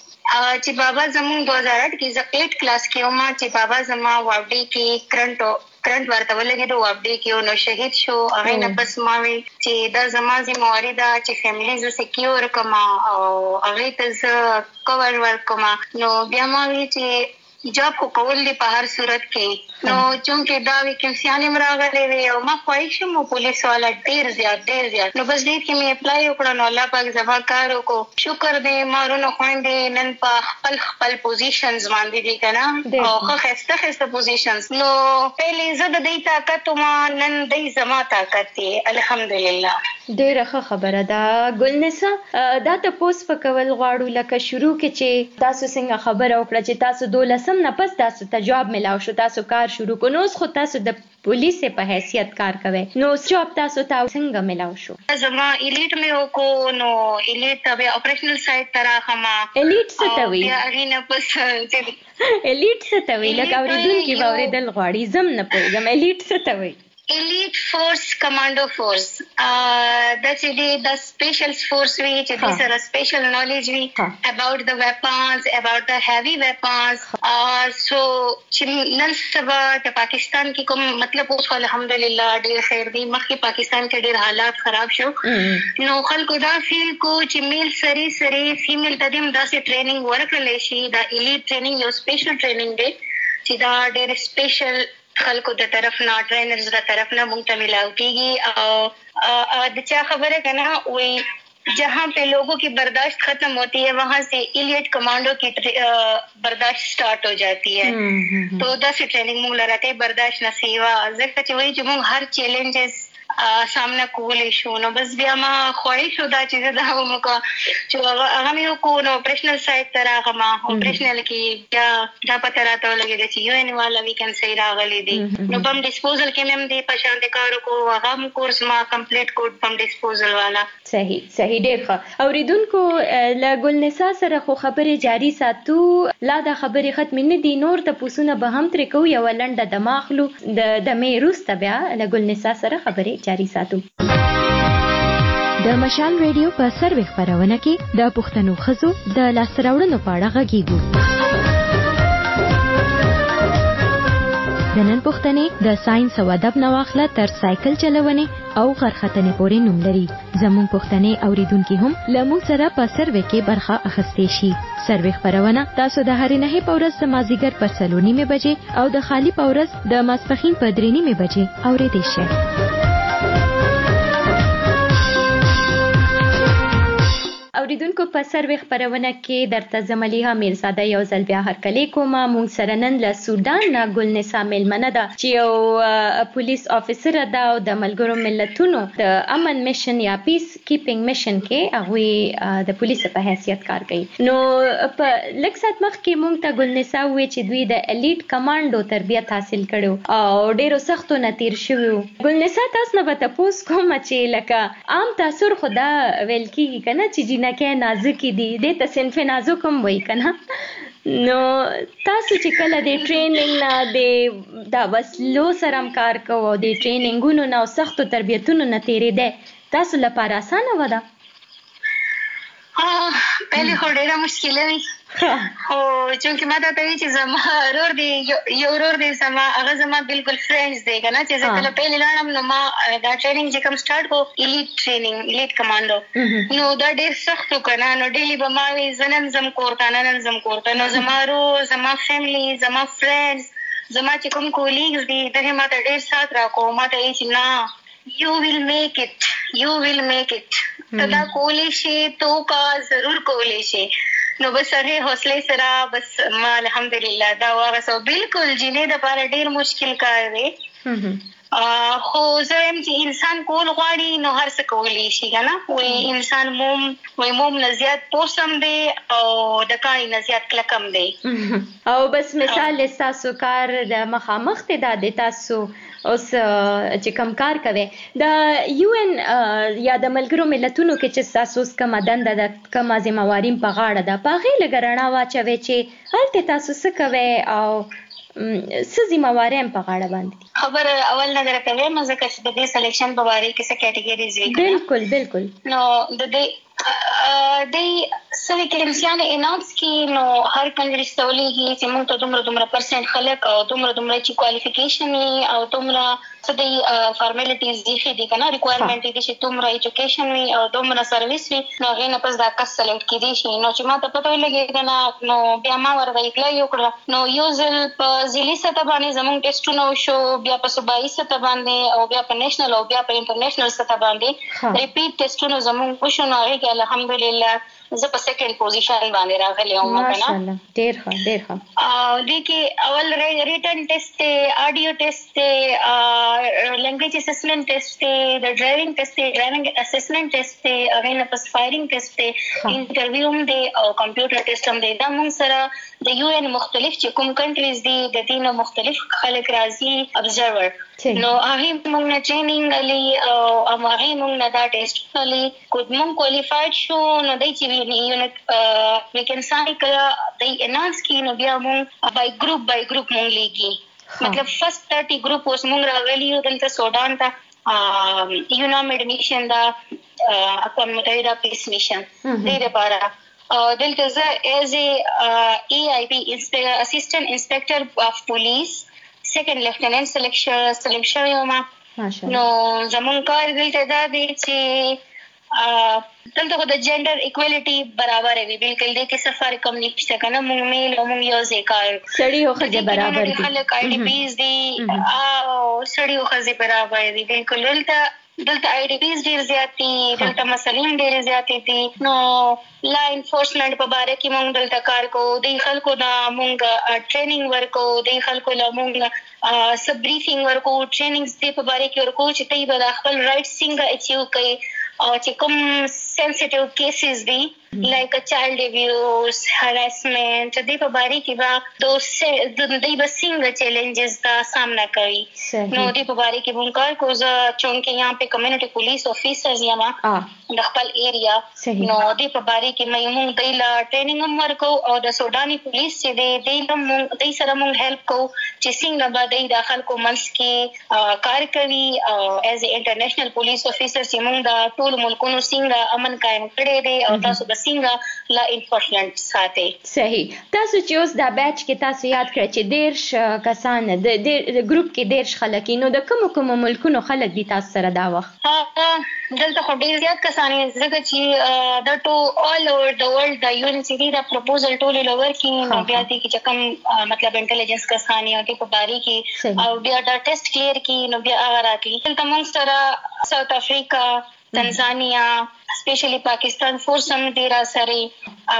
چې بابا زمون 2008 کې زه 8 کلاس کې وم چې بابا زما واډي کې کرنٹ ورته ولګېدو واډي کې نو شهید شو هغه نه پس ما وی چې دا زما ذمہواری ده چې فیملی ز سکیور کما او هغه ته ز کور ورکما نو بیا ما وی چې جاب کو کول دی په هر صورت کې نو چونکه دا ویکینسیانه مراغله وی او ما خواهش مو پولیس والا ډیر زیات نو بس دې کې مې اپلای وکړ نو الله پاک زما کار وکړو شکر دې مارونو خويندې نن په خپل پوزیشنز باندې دي کنه او خسته پوزیشنز نو پهلې زده دې طاقت ما نن دې زما طاقت دی الحمدلله. ډیره ښه خبره ده ګلنسا دا ته پوس پکول غواړو لکه شروع کې چې تاسو څنګه خبره وکړه چې تاسو 12 نه پس تاسو ته جواب ملاو شو تاسو کار شروع کو نو خو تاسو د پولیس په حیثیت کار کوي نو جواب تاسو ته څنګه ملاو شو؟ زما الیټ مې وکړو نو الیټ به اپریشنل سایت ترا خما الیټ څه ته وی؟ اغینه پس الیټ څه ته وی لکه اوریدونکو باورېدل غواړي زم نه پوهیږم الیټ څه ته وی؟ elite force commando force that's the special force which is a special knowledge about the weapons about the heavy weapons so نن سبا د پاکستان کې کوم مطلب اوس الحمدلله ډیر خیر دی مخکې پاکستان کې ډیر حالات خراب شو نو خلکو دا فیل کو چې میل سری فیمیل تدیم داسې ټریننګ ورکړل شي دا elite ټریننګ یو سپیشل ټریننګ دی چې دا ډیر سپیشل خلکو د طرف نه ټرینرز د طرف نه مونږ ته ملاو کیږي او د چا خبره کنه وي जहाँ पे लोगों की बर्दाश्त खत्म होती है वहाँ से इलीट कमांडो की बर्दाश्त स्टार्ट हो जाती है। तो दस ट्रेनिंग मूल रहते हैं बर्दाश्त नसीवा जैसे कि वही जो हर चैलेंजेस सामना कोले शो नो बस बिया मा ख्वाहिश होदा चीज दा हम को जो हमें को नो ऑपरेशनल साइड तरह हम ऑपरेशनल की क्या जा पता रहता लगे दे यूएन वाला वी कैन सही रागली दी नो बम डिस्पोजल के में दे पशांत कार को हम कोर्स मा कंप्लीट कोड बम डिस्पोजल वाला सही देखा और इदन को लगुल निसा सره خو خبره جاری ساتو لا د خبره ختم نه دي نور ته پوسونه به هم تر کو یو لنډه د ماخلو د میروس تبع لګل نسا سره خبره جاری ساتو د مشال ریډیو په سروي خبرونه کې د پښتنو خزو د لاسراوړنو په اړه غږیږو د نن پښتنې د ساينس او ادب نواخله تر سایکل چلونې او غرختنې پورې نوم لري زمون پښتنې اوریدونکو هم لمو سره په سروي کې برخه اخستې شي سروي خبرونه تاسو د هرې نه په ورځ سمازیګر په 3:30 بجې او د خالی په ورځ د ماسپخین په 3:30 بجې اوریدئ شئ اوریدونکو په سروي خبرونه کې درته زملیها میرزاده یو ځل بیا هرکلی کوم مونږ سره نن له سودان نه ګلنسا میلمنه ده چې یو پولیس افیسر ده او د ملګرو ملتونو د امن میشن یا پیس کیپینګ میشن کې هغه د پولیس په حیثیت کار کوي نو په لږ سات مخکې مونږ ته ګلنسا وې چې دوی د الیټ کمانډو تربیت حاصل کړو او ډیرو سختو نتیر شوی ګلنسا تاسو نه به تاسو کوم چې لکه عام تاثر خدا ویل کیږي کنه چې جنہ کې نازکی دي د تصنف نازک هم وای کنه نو تاسو چې کله د ټریننګ نه د وسلو سره کار کوو د ټریننګونو نه سختو تربیتونو نه تیرې ده تاسو لپاره آسان ودا पहले خو ډیره مشکله وي او چې ما ته وی چې زما رور دی یو رور دی زما هغه زما بالکل فرندز دی کنه چې زه کله پهل لاړم نو ما دا ټریننګ چې کوم سٹارټ کو الیټ ټریننګ الیټ کمانډو نو دا ډیر سخت کنه نو ډیلی به ما وی زنم کوړتا نو زما رو زما فیملی زما فرندز زما چې کوم کولیګز دي دغه ما ته ډیر سات راکو ما ته چې نه you will make it تدا کولی شي تو کا ضرور کولی شي نو بس هغه حوصله سره بس ما الحمدلله دا واسو بالکل جنې د پاره ډیر مشکل کار دی خو زم چې انسان کول غواړي نو هر څه کولی شي کنه وې انسان موم نه زیات پوسم دی او د کای نه زیات کلکم دی او بس مثال تاسو کار د مخامخ ته د تاسو اوس چې کم کار کوي د یو ان یا د ملګرو ملتونو کې چې تاسو کوم دنده د کوم ځمواریم په غاړه ده په غیله ګرنا واچوي چې هلته تاسو څه کوي او سزي مواریم په غاړه باندې خبر اول نظر کوي مزه کې د دې سلیکشن په اړه کې څه کټګوریز وی بالکل نو د سوي کې انسان اناؤنس کی نو هر کنټری ستولي کې چې موږ ته دومره پرسنټ خلک او دومره چې کوالیفیکیشن او دومره څه فارمالیټیز دي چې کنه ریکوایرمنټ دي چې دومره ایجوکیشن وي او دومره سرویس وي نو غي نه پس دا کس سلیکټ کیدی شي نو چې ما ته پته ولګي کنه نو بیا ما ورته اپلای وکړه نو یوزل په ځلي سطح باندې زموږ ټیسټونه شو بیا په صوبایي سطح باندې او بیا په نېشنل او بیا په انټرنیشنل سطح باندې ریپیټ ټیسټونه زموږ وشو نو هغه الحمدلله زه په سیکنډ پوزیشن باندې راغلی یم ماشاءالله ډیر ښه او د کې اول ریټن ټیسټ آډیو ټیسټ لینګویج اسسمنٹ ټیسټ د ډرایوینګ ټیسټ ډرایوینګ اسسمنٹ ټیسټ هغه نه پس فایرینګ ټیسټ انټرویو هم دی او کمپیوټر ټیسټ هم دی دا موږ سره د یو ان مختلف چې کوم کنټریز دي د دې مختلف خلک راځي ابزرور نو هغه موږ نه ټریننګ علي او هغه موږ نه دا ټیسټ علي کوم موږ کوالیفاید شو نو دای چې یونټ وی کین سایکل د انانس کی نو بیا موږ بای ګروپ موږ لیږي مطلب فرست 30 ګروپ اوس موږ راغلي یو دلته سودان ته یونام ایڈمیشن دا اقوام متحده پیس میشن دې لپاره دلته زه ایز ای ای پی اسسټنټ انسپیکټر اف پولیس سیکنډ لیفټیننټ سلیکشن یوما نو زمون کار دلته دا دی چې دلته خو د جنډر ایکوالټي برابر وي بالکل دې کې سفر کم نشته کنه موږ میل او موږ یو ځای کار سړی او خځه برابر دي خلک آی ډی پیز دي او سړی او خځه برابر دي بالکل دلته دلته آی ډي پیز ډیر زیات دي، دلته مسلین ډیر زیات دي. نو لا انفورسمنت په باره کې مونږ دلته کار کوو، د خلکو نه مونږ ټریننګ ورکو، د خلکو له مونږ سب بریفینګ ورکو، ټریننګز دې په باره کې ورکو چې دوی به خپل رائټ څنګه اچیو کوي او چې کوم سنسټیو کیسز دي لایک چایلډ ابیوز، هراسمنٹ، دې په باره کې به دوی به څنګه چیلنجز کا سامنا کوي. نو دې په باره کې مونږ کار کوو. زه چونکې یہاں په کمیونټي پولیس افیسرز یم د خپل ایریا، نو دې په باره کې مونږ دوی لا ټریننګ هم ورکو او د سوداني پولیس چې دوی سره مونږ هیلپ کوو چې څنګه به دوی د خلکو منځ کې کار کوي او ایز ا انټرنیشنل پولیس افیسر چې مونږ د ټول ملکونو څنګه امن قائم کړی دی او تاسو به څنګه لا انفورسمنت ساتي. صحیح. تاسو چې اوس دا بیچ کې تاسو یاد کړئ چې 10 کسان د ګروپ کې 10 خلک، نو د کوم ملکونو خلک دي تاسو سره دا وخت؟ دلته خو ډیر زیات کسان ځکه چې د آل اوور د ورلد د یو ان سی ډي دا پروپوزل ټول لور کې نو بیا دي چې کوم مطلب انټيليجنس کسان یې او په باري کې او بیا دا ټیسټ کلیر کې نو بیا هغه راکې. دلته موږ سره ساوث افریقا، تنزانیا، اسپیشلی پاکستان فورس هم دی را سره،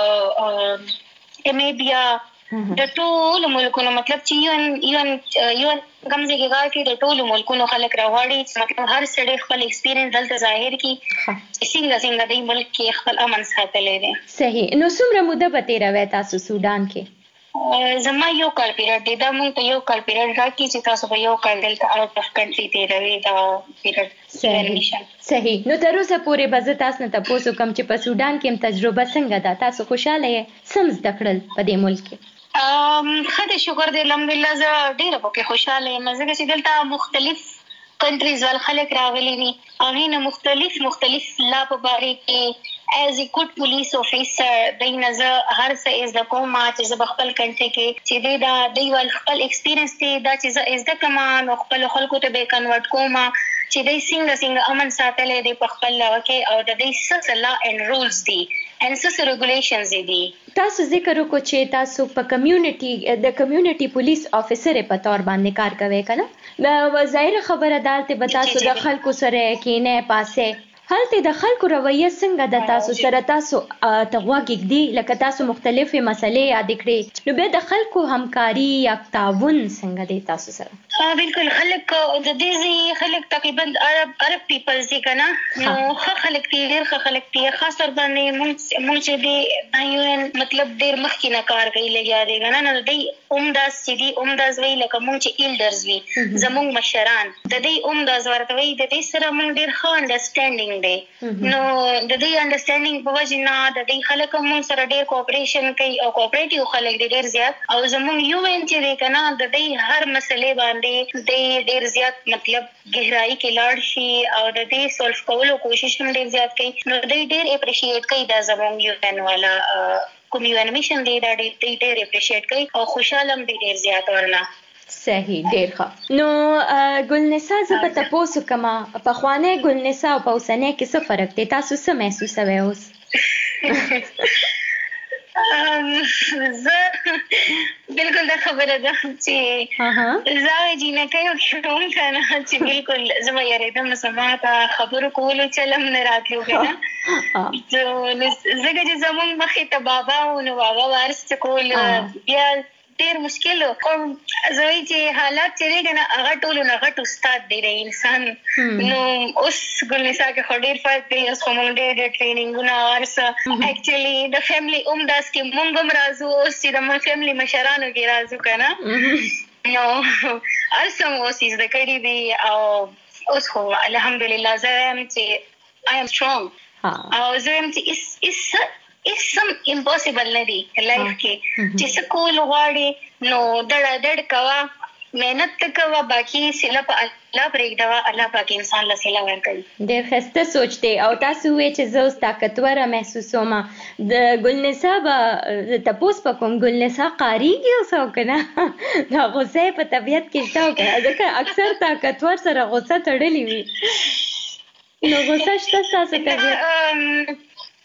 امیبیا، د ټول ملکونو مطلب چې یو ان کمزې کې کې د ټول ملکونو خلک راوړي چې مطلب هر سړی خپل ایکسپیرینس دلته ظاهر کی څنګه د ملک کې خپل امن ساتلی دی. صحیح. نو څومره موده به تیروي تاسو سودان کې؟ زما یو کال پیریډ دی. دا مونږ ته یو کال پیریډ راکړي چې تاسو به یو کال دلته آوټ اف کنټري تیروي دا پیریډ. صحیح. نو تر اوسه پورې به زه تاسو نه تاسو کوم چې په سودان کې هم تجربه څنګه ده؟ تاسو خوشاله یې سم زده کړل په دې ملک کې؟ خدای شکر دی الحمدلله زه ډیره پکې خوشاله یم ځکه چې دلته مختلف کنټریز ول خلک راغلي دي او هینه مختلف لا په باره کې ایز ا ګډ پولیس افیسر د نظر هر څه از د کومه چې زه خپل کنټری کې چې د ول خپل ایکسپیرینس دی دا چې زه از د کمان خپل خلکو ته به کنورټ کومه چې د څنګه امن ساتلې دی په خپل لوکه او د دې څه لا ان رولز دي ان څه ریګولیشنز دي. تاسو ذکر وکړو چې تاسو په کمیونټي پولیس افیسر په تور باندې کار کوي کنه؟ دا ظاهر خبره ده به تاسو د خلکو سره کې نه پاسه هلته د خلکو رویه څنګه د تاسو سره تاسو تغواګ دی لکه تاسو مختلفه مسلې یاد کړئ نو به د خلکو همکاري یا تعاون څنګه دی تاسو سره؟ بالکل. خلک د دې خلک تقریبا عرب پیپلز دي کنه نو خلک ډیر خلک دي خاص تر باندې مونږ چې دی یو مطلب ډیر مخکې نه کار کوي لګیا دي کنه نو دی اومداس چې دی اومداس وی لکه مونږ چې ایلډرز وی زمونږ مشران د دې اومداس ورته وی د دې سره مونږ ډیر ښه انډرستانډینګ دی نو د دې انډرستانډینګ په وجه نه د دې خلک مونږ سره ډیر کوآپریشن کوي او کوآپریټیو خلک ډیر زیات او زمونږ یو ان چې دی کنه د دې هر مسلې باندې د ډیر زیات مطلب گہرائی کې لاړ شي او د دې سولف کولو کوشش هم ډیر زیات کوي نو ډیر اپریشیټ کوي دا زمونږ یو ان والا کوم یو انیمیشن دی دا ډیر اپریشیټ کوي او خوشاله هم ډیر زیات ورنه. صحیح. ډیر ښه. نو ګلنسا زه به تاسو کومه پخوانۍ ګلنسا او په اوسنۍ کې څه فرق دی تاسو څه محسوسوئ اوس؟ زه بالکل دا خبره ده چې زه جینکۍ کوم کنه چې بالکل زه به یریدم سما ته خبرو کولو چلم نه راتلو کنه ځکه چې زمونږ مخې ته بابا و نو بابا وارث کول بیا ډیر مشکل او زوی چې حالات چې دی کنه هغه ټولو نه غټ استاد دی د انسان نو اوس ګلنسا کې خو ډیر فرق دی اوس خو موږ ډېر ټریننګونه ورسه اکچولی د فیملی داس کې موږ هم راځو اوس چې د فیملی مشرانو کې راځو کنه نو ارسم اوس زده کړي دي او اوس خو الحمدلله زه یم چې I am strong او زه یم چې سم امپوسیبل نه دی لایف کې چې څه کول غواړي نو ډډ کوا مهنت کوا باقي سلا په الله پرېږدوا الله پاک انسان له سلا ورکوي. ډېر ښایسته سوچ دی او تاسو وایئ چې زه اوس طاقتوره محسوسوم د ګلنسا به تپوس په کوم ګلنسا قاریږي اوس او که نه دا غصه په طبیعت کې شته او که نه ځکه اکثر طاقتور سره غصه تړلې وي نو غصه شته ستاسو طبیعت؟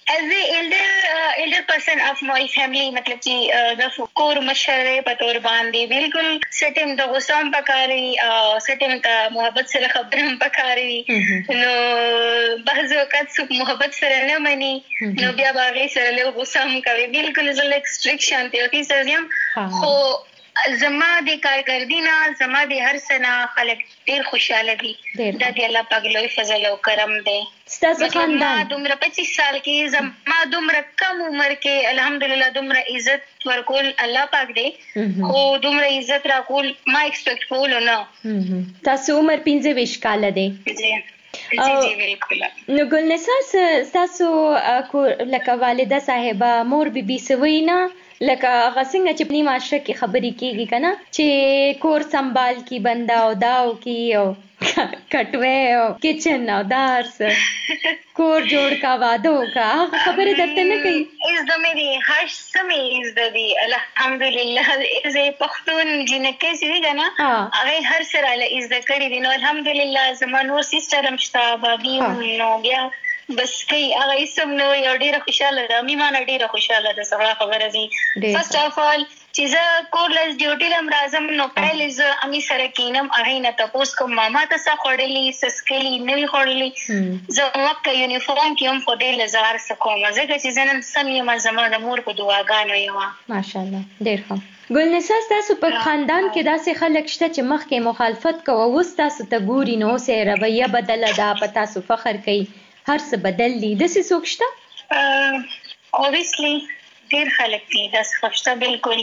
as the elder person of my family مطلب چې د کور مشره په تور باندې بالکل سټیم د غوسام پکاري سټیم ته محبت سره خبرم پکاري نو بعض وخت څوک محبت سره نه مني نو بیا باغې سره له غوسام کوي بالکل زه اکسټریکشن ته اوسې سم خو زما د کارګردینا زما د هر سنه خلک ډیر خوشاله دي د دې الله پاک لوی فضل او کرم دی ستاسو خاندان دومره 25 سال کې زما دومره کم عمر کې الحمدلله دومره عزت ورکول الله پاک دی خو دومره عزت راکول ما ایکسپیکټ کول نه تاسو عمر 15 کال دی جی بالکل نو ګلنساس تاسو لکه والده صاحبہ مور بیبي سوینا لکه هغه څنګه چې په معاشره کې خبرې کیږي کنه چې کور سنبال کی بندا او داو کی او کټوي او کچن او دارس کور جوړ کا وادو کا خبره درته نه کوي از د مې هر سمې از د الحمدلله از پښتون جنکه سي کنه هغه هر سره له از د کړي دي نو الحمدلله زمونږ نور سیستم شتا بابي نو بیا بس کوي هغه سم نو یو ډیره خوشاله ده میمانه ډیره خوشاله ده سره خبره دي فرست اف اول چې زه کورلس ډیوټي لم راځم نو پهل زه امي سره کینم هغه نه تاسو کوم ماما تاسو خړلې سسکلی نه خړلې زه مکه یونیفورم کې هم په دې لزار سکوم زه چې زنن سم یم زما د مور په دعاګانو یم ماشاءالله ډیر ښه ګلنساس تاسو په خاندان کې داسې خلک شته چې مخکې مخالفت کوي او تاسو ته ګوري نو سه رویه بدله ده په تاسو فخر کوي هر څه بدل دي د څه سوک شته obviously ډیر خلک دي د څه بالکل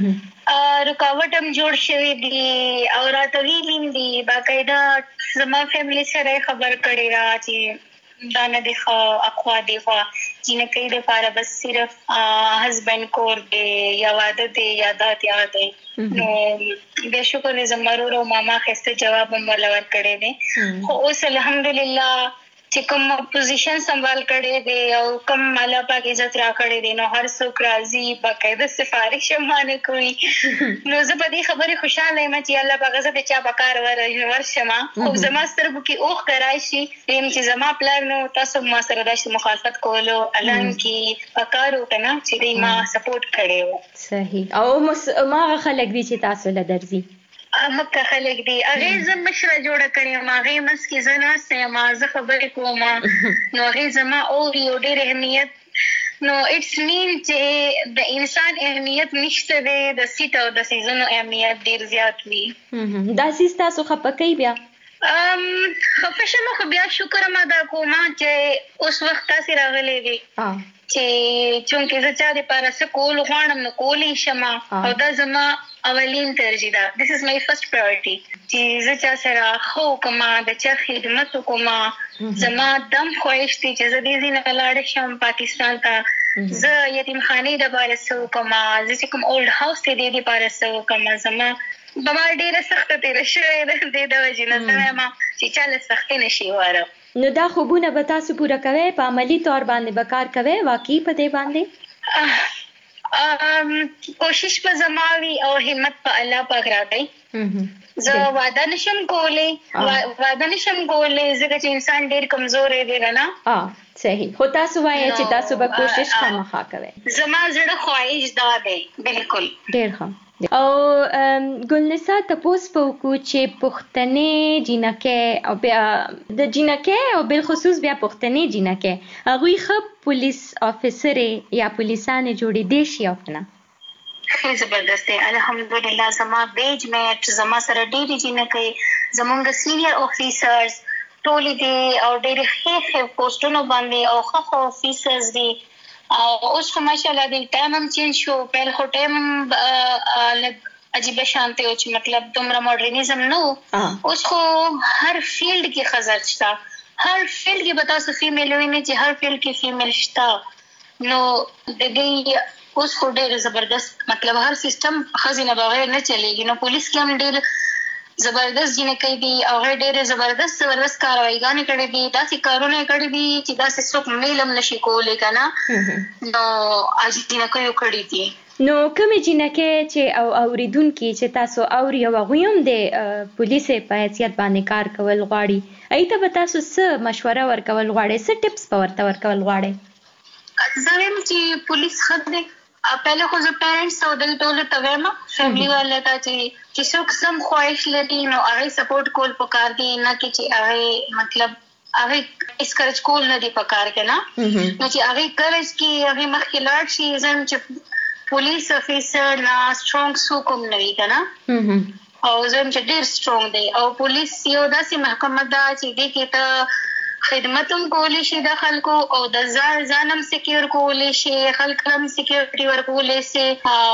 رکاوټ هم جوړ شوی دي او راتویلین دي باقاعده زما فیملی سره خبر کړی را چې دا نه دی خو اخوا دی خو چې نه کوي د لپاره بس صرف هسبند کور دی یا واده دی یا دات یا دی نو به شکر زمرو او ماما خسته جواب هم ولور کړی دی خو اوس الحمدلله چې کوم پوزیشن سنبال کړي دي او کوم الله پاک عزت را کړي دي نو هر څوک راضي باقاعده سفارش مانه کوي نو زه په دې خبره خوشاله یم چې الله پاک زه د چا بکار ورشمه خو زما سترګو کې اوخ کرای شي چې زما پلان نو تاسو ما سره د مخالفت کولو الان کې پکارو کنه چې ما سپورټ کړي صحیح او ما خلک دي چې تاسو له درځي مکه خلک دي هغه زم مشره جوړه کړې ما هغه مس کې زنه سم ما خبرې کوم نو هغه زما او یو ډېر اهمیت نو اټس مین چې د انسان اهمیت نشته د سیټ او د سیزونو اهمیت ډېر زیات وي دا سیستا سو خپکې بیا خفشنو خو بیا شکر ما دا کوم چې اوس وخت تاسو راغلي دي چې چونکه زه چا د پاره څه کول غواړم نو کولې شمه او دا زما اولین ترجیح ده this is my first priority چې زه چا سره خو کومه د چا خدمت کومه زما دم خوښ دي چې زه دې نه لاړ شم پاکستان ته زه یتیم خانه د پاره سو کومه زه کوم اولډ هاوس ته دې پاره سو کومه زما بما ډیره سخت تیر شوی د وجنه ما چې چاله سخت نشي واره نو دا خوبونه به تاسو پوره کوي په عملی تور باندې بکار کوي واقعي په دې باندې کوشش په زماوي او همت په الله پاک راځي زه وعده نشم کولې ځکه چې انسان ډیر کمزور دی نه صحیح خو تاسو وایي چې تاسو به کوشش خامخا کوئ زما زړه خواهش دا دی بالکل ډیر ښه او ګلنسا تاسو په کو چې پښتنې جنکه او بیا د جنکه او بل خصوص بیا پښتنې جنکه هغه خپ پولیس افسر یا پولیسانه جوړې دي شي او نه زبردست الحمدلله زما بیج میټ زما سره ډېری جنکه زمونږ سینیئر افیسرز ټول دي او ډېر ښه پوسټونو باندې او ښه افیسرز دي او اوس خو ماشاءالله د ټایم هم چینج شو په هر ټایم عجیب شانته او چې مطلب دومره ماډرنیزم نو اوس خو هر فیلډ کې خزر شته هر فیلډ کې بتا سو فیمیل ویني چې هر فیلډ کې فیمیل شته نو د دې اوس خو ډېر زبردست مطلب هر سیستم خزینه بغیر نه چلیږي نو پولیس کې هم ډېر زبردست جنکې دي او ډېر زبردست کاروایګانې کړې دي داسې کارونه کړې دي چې داسې څوک میلم نشي کولای کنه نو اج جنکې کړې دي نو کوم جنکې چې او اوریدونکو چې تاسو اوري او غویم د پولیس په حیثیت باندې کار کول غواړي ایته به تاسو څه مشوره ورکول غواړئ څه ټیپس ورکول غواړئ زویم چې پولیس خدای پهله خو زه پیرنټس او د ټول تویم فیملی والا ته چې څوک سم خواهش لري نو هغه سپورټ کول پکار دي نه چې هغه مطلب هغه اسکرچ کول نه دی پکار کنه نو چې هغه کریج کې هغه مخکې لاړ شي زم چې پولیس افیسر نا سترونګ سو کوم نه وی کنه او زم چې ډیر سترونګ دی او پولیس یو داسې محکمه ده چې دې کې ته خدمتوم کولی شي د خلکو او د ځانم سکیور کولی شي خلکم سکیورټي ورکولی شي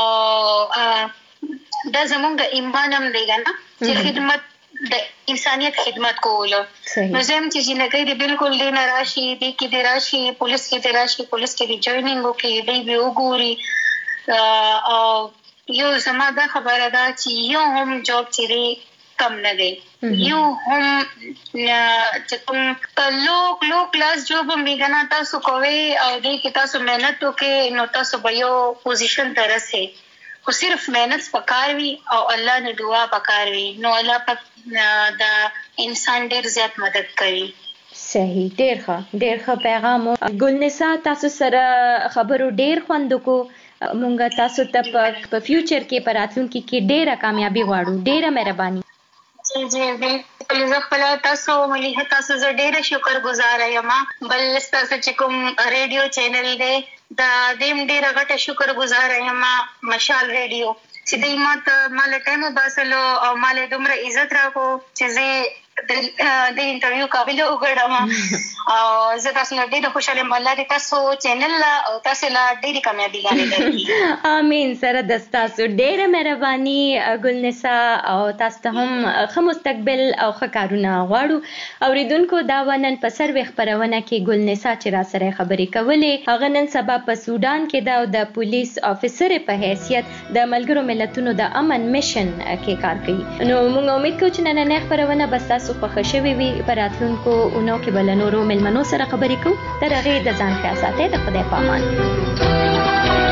دا زمونږ ایمانم دی کنه چې خدمت د انسانیت خدمت کول نو زم چې جنګي دی بالکل دی نه راشي دی کې دی راشي پولیس کې دی راشي پولیس کې دی جوائنینګ وکړي دی به وګوري او یو زما دا خبره ده چې یو هم جاب چې کم نه دی یو هم چې کوم لو کلاس جوب میګنا تاسو کوي او دې کې تاسو مهنت وکړئ نو تاسو به یو پوزیشن ته رسئ خو صرف مهنت پکار وي او الله نه دعا پکار وي نو الله پاک دا انسان ډیر زیات مدد کوي. صحیح ډیر ښه پیغام ګلنسا تاسو سره خبرو ډیر خوند کو مونږه تاسو ته په فیوچر کې پراتلونکي کې ډیره کامیابی غواړو ډیره مهرباني. جی بالکل زه خپل تاسو ملي تاسو زه ډیره شکر گزار یم بل تاسو چې کوم ریډیو چینل دی دا دیم ډیره غټه شکر گزار یم مشال ریډیو چې دې مال ټایم باسلو او مال دومره عزت راکو چې زه د انټرویو قابل وګړم او زه تاسو له ډیره خوشاله یم الله دې تاسو چینل او تاسو له ډیره کامیابی غواړم. امين سره د تاسو ډیره مهرباني ګلنسا او تاسو ته هم ښه مستقبل او ښه کارونه غواړو. اوریدونکو دا ونن په سروي خبرونه کې ګلنسا چې را سره خبرې کولې هغه نن سبا په سودان کې دا د پولیس افسر په حیثیت د ملګرو ملتونو د امن میشن کې کار کوي. نو موږ امید کوو چې نن نه خبرونه بس تاسو په خوشوي وي پراتلونکو اونو کې بل نورو ملمنو سره خبرې کوو تر هغه د ځان خیال ساتئ د خدای په امان.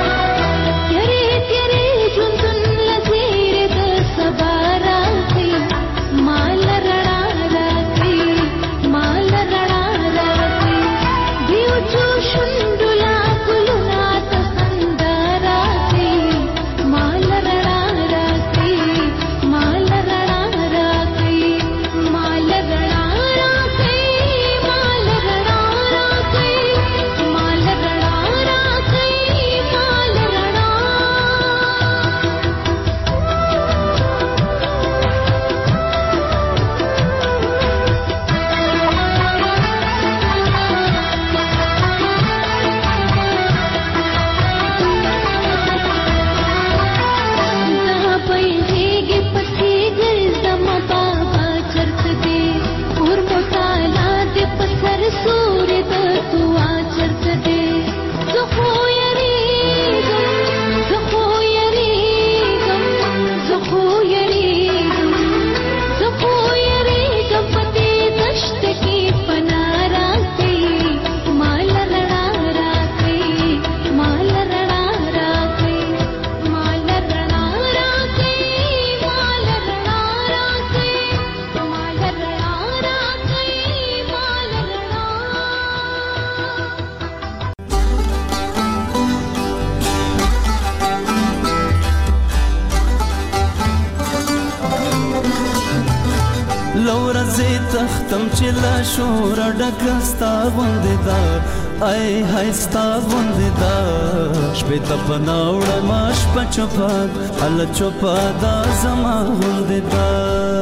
تختم چې لا شور ډکستا غوندې دا ای هستا غوندې دا شپې ته پناوړه ماش پچپاد ال چوپا دا زما غوندې دا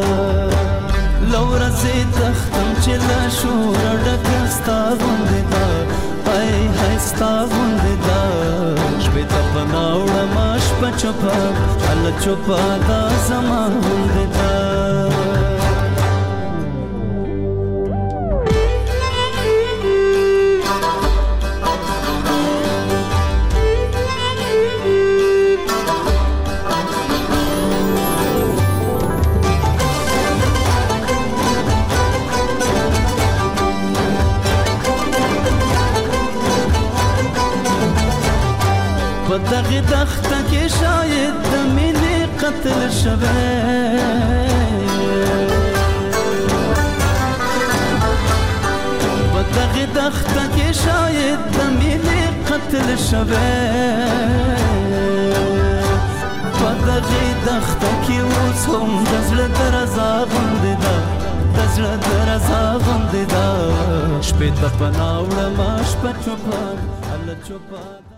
لور زه تختم چې لا شور ډکستا غوندې دا ای هستا غوندې دا شپې ته پناوړه ماش پچپاد ال چوپا دا زما غوندې دا دغه دخته کې شاید د مینې قتل شوه په دغه دخته کې شاید د مینې تل شوه پدغه دخته کې اوس هم د زړه درزا غوندې ده د زړه درزا غوندې ده شپې ته پناه وړمه شپه چوپه هله چوپه